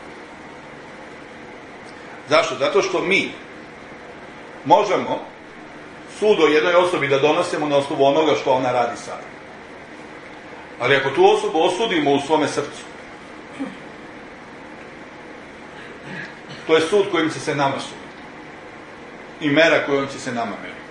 Zašto? Zato što mi možemo sud o jednoj osobi da donosimo na osnovu onoga što ona radi sad. Ali ako tu osobu osudimo u svome srcu, to je sud kojim će se nama suditi. I mera kojom će se nama meriti.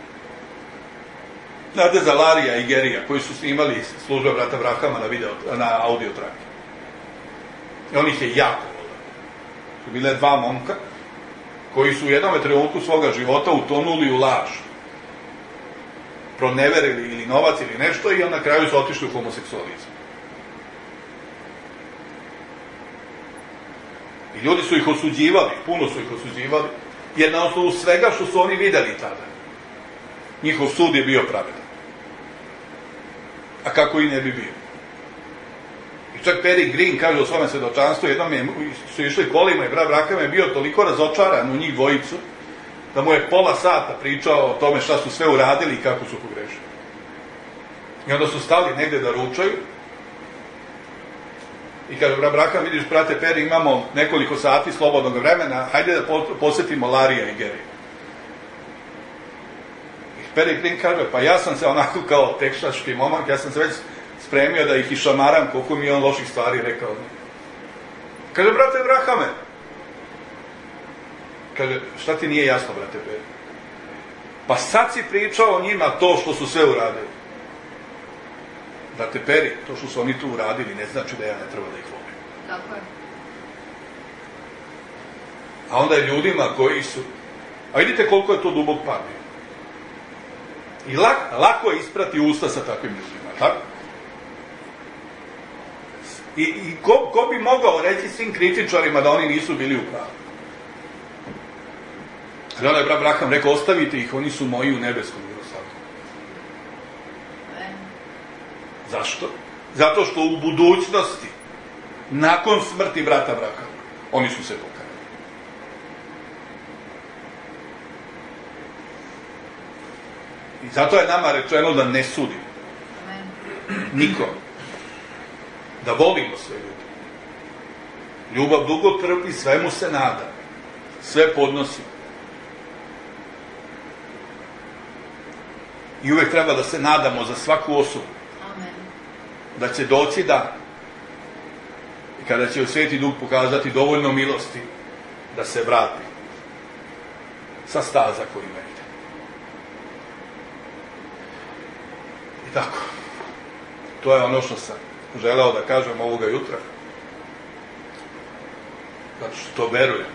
Znate za Larija i Gerija, koji su snimali službe brata Brahama na audio trake. I on ih je jako volio. Su bile dva momka koji su u jednom trenutku svoga života utonuli u laž. Proneverili ili novac ili nešto i na kraju su otišli u homoseksualizam. I ljudi su ih osuđivali, puno su ih osuđivali, jer na osnovu svega što su oni videli tada, njihov sud je bio pravedan. A kako i ne bi bio. I čak Perry Green kaže u svome svedočanstvu, jednom su išli kolima i brat Braham je bio toliko razočaran u njih dvojicu, da mu je pola sata pričao o tome šta su sve uradili i kako su pogrešili. I onda su stali negde da ručaju i kaže, brat Braham, vidiš, brate Perry, imamo nekoliko sati slobodnog vremena, hajde da posetimo Larija i Gerija. I Perry Green kaže, pa ja sam se onako kao teksaški momak, ja sam se već spremio da ih išamaram koliko mi je on loših stvari rekao. Kaže, brate Brahame, kaže, šta ti nije jasno, brate Perry? Pa sad si pričao o njima to što su sve uradili. Brate Perry, to što su oni tu uradili ne znači da ja ne treba da ih volim. Tako je. A onda je ljudima koji su... A vidite koliko je to dubok pad. I lako je isprati usta sa takvim ljudima, tako? I ko bi mogao reći svim kritičarima da oni nisu bili u pravu? Ali onda je brat Braham rekao, ostavite ih, oni su moji u nebeskom Jerusalemu. Zašto? Zato što u budućnosti, nakon smrti brata Brahama, oni su se pokajali. I zato je nama rečeno da ne sudimo. Nikom. Da volimo sve ljude. Ljubav dugo trpi, svemu se nada. Sve podnosi. I uvek treba da se nadamo za svaku osobu. Amen. Da će doći dan. I kada će Sveti Duh pokazati dovoljno milosti da se vrati sa staza kojima ide. I tako. To je ono što sam želeo da kažem ovoga jutra. Zato što to verujem.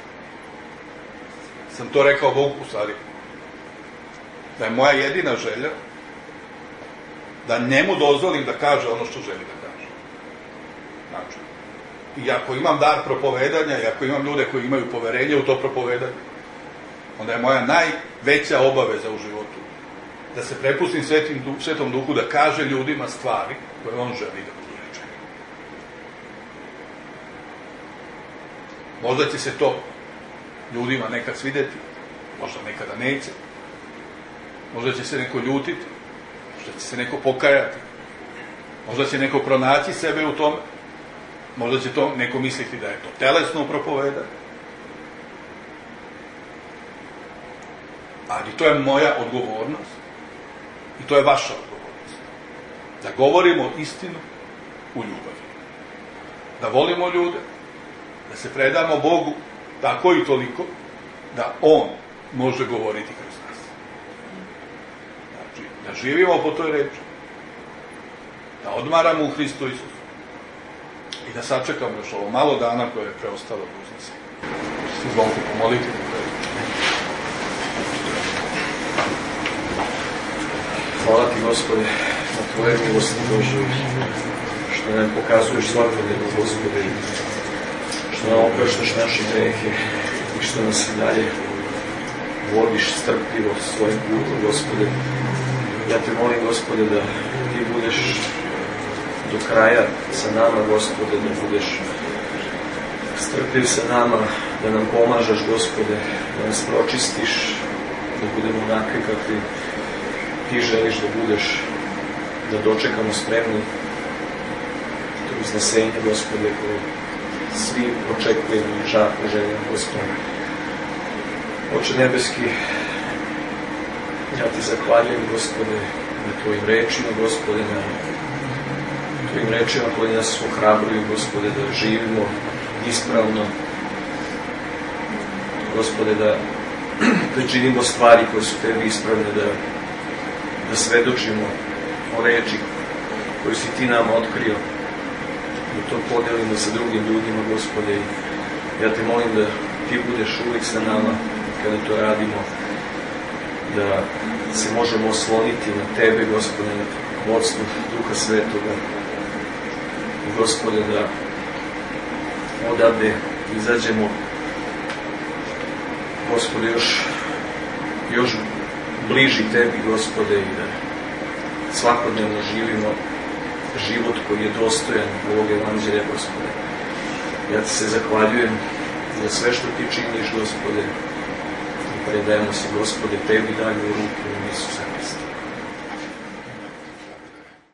Sam to rekao Bogu u stvari. Da je moja jedina želja da njemu dozvolim da kaže ono što želi da kaže. Znači, i ako imam dar propovedanja i ako imam ljude koji imaju poverenje u to propovedanje, onda je moja najveća obaveza u životu da se prepustim Svetom Duhu da kaže ljudima stvari koje on želi da priječe. Možda će se to ljudima nekad svideti, možda nekada neće. Možda će se neko ljutiti, možda će se neko pokajati, možda će neko pronaći sebe u tome, možda će to neko misliti da je to telesno propovedanje. Ali to je moja odgovornost i to je vaša odgovornost. Da govorimo istinu u ljubavi. Da volimo ljude, da se predamo Bogu tako i toliko da On može govoriti kroz nas. Znači, da živimo po toj reči, da odmaramo u Hristu Isusu i da sačekamo još ovo malo dana koje je preostalo do uznese. Izvolite, pomolite. Hvala ti, Gospode, na tvoje milosti Bože, što nam pokazuješ svakodnevno, Gospode, što nam opraštaš naše grehe i što nas i dalje vodiš strpljivo svojim putom, Gospode. Ja te molim, Gospode, da ti budeš do kraja sa nama, Gospode, da budeš strpljiv sa nama, da nam pomažeš, Gospode, da nas pročistiš, da budemo onakvi kakvi ti želiš da budeš, da dočekamo spremni to iznesenje, Gospode, koje svi očekujemo i žarko željamo, Gospode. Oče nebeski, ja ti zahvaljujem, Gospode, na tvojim rečima, Gospode, na tvojim rečima koje nas ohrabruju, Gospode, da živimo ispravno, Gospode, da činimo stvari koje su tebi ispravne, da svedočimo o reči koju si ti nama otkrio, da to podelimo sa drugim ljudima, Gospode. Ja te molim da ti budeš uvijek sa nama kada to radimo, da se možemo osloniti na tebe, Gospode, na vodstvo Duha Svetoga. Gospode, da odavde izađemo, Gospode, još bliži tebi, Gospode, i da svakodnevno živimo život koji je dostojan ovog evanđelja, Gospode. Ja ti se zahvaljujem za sve što ti činiš, Gospode, i predajemo se, Gospode, tebi dalje u ruke u Isusa.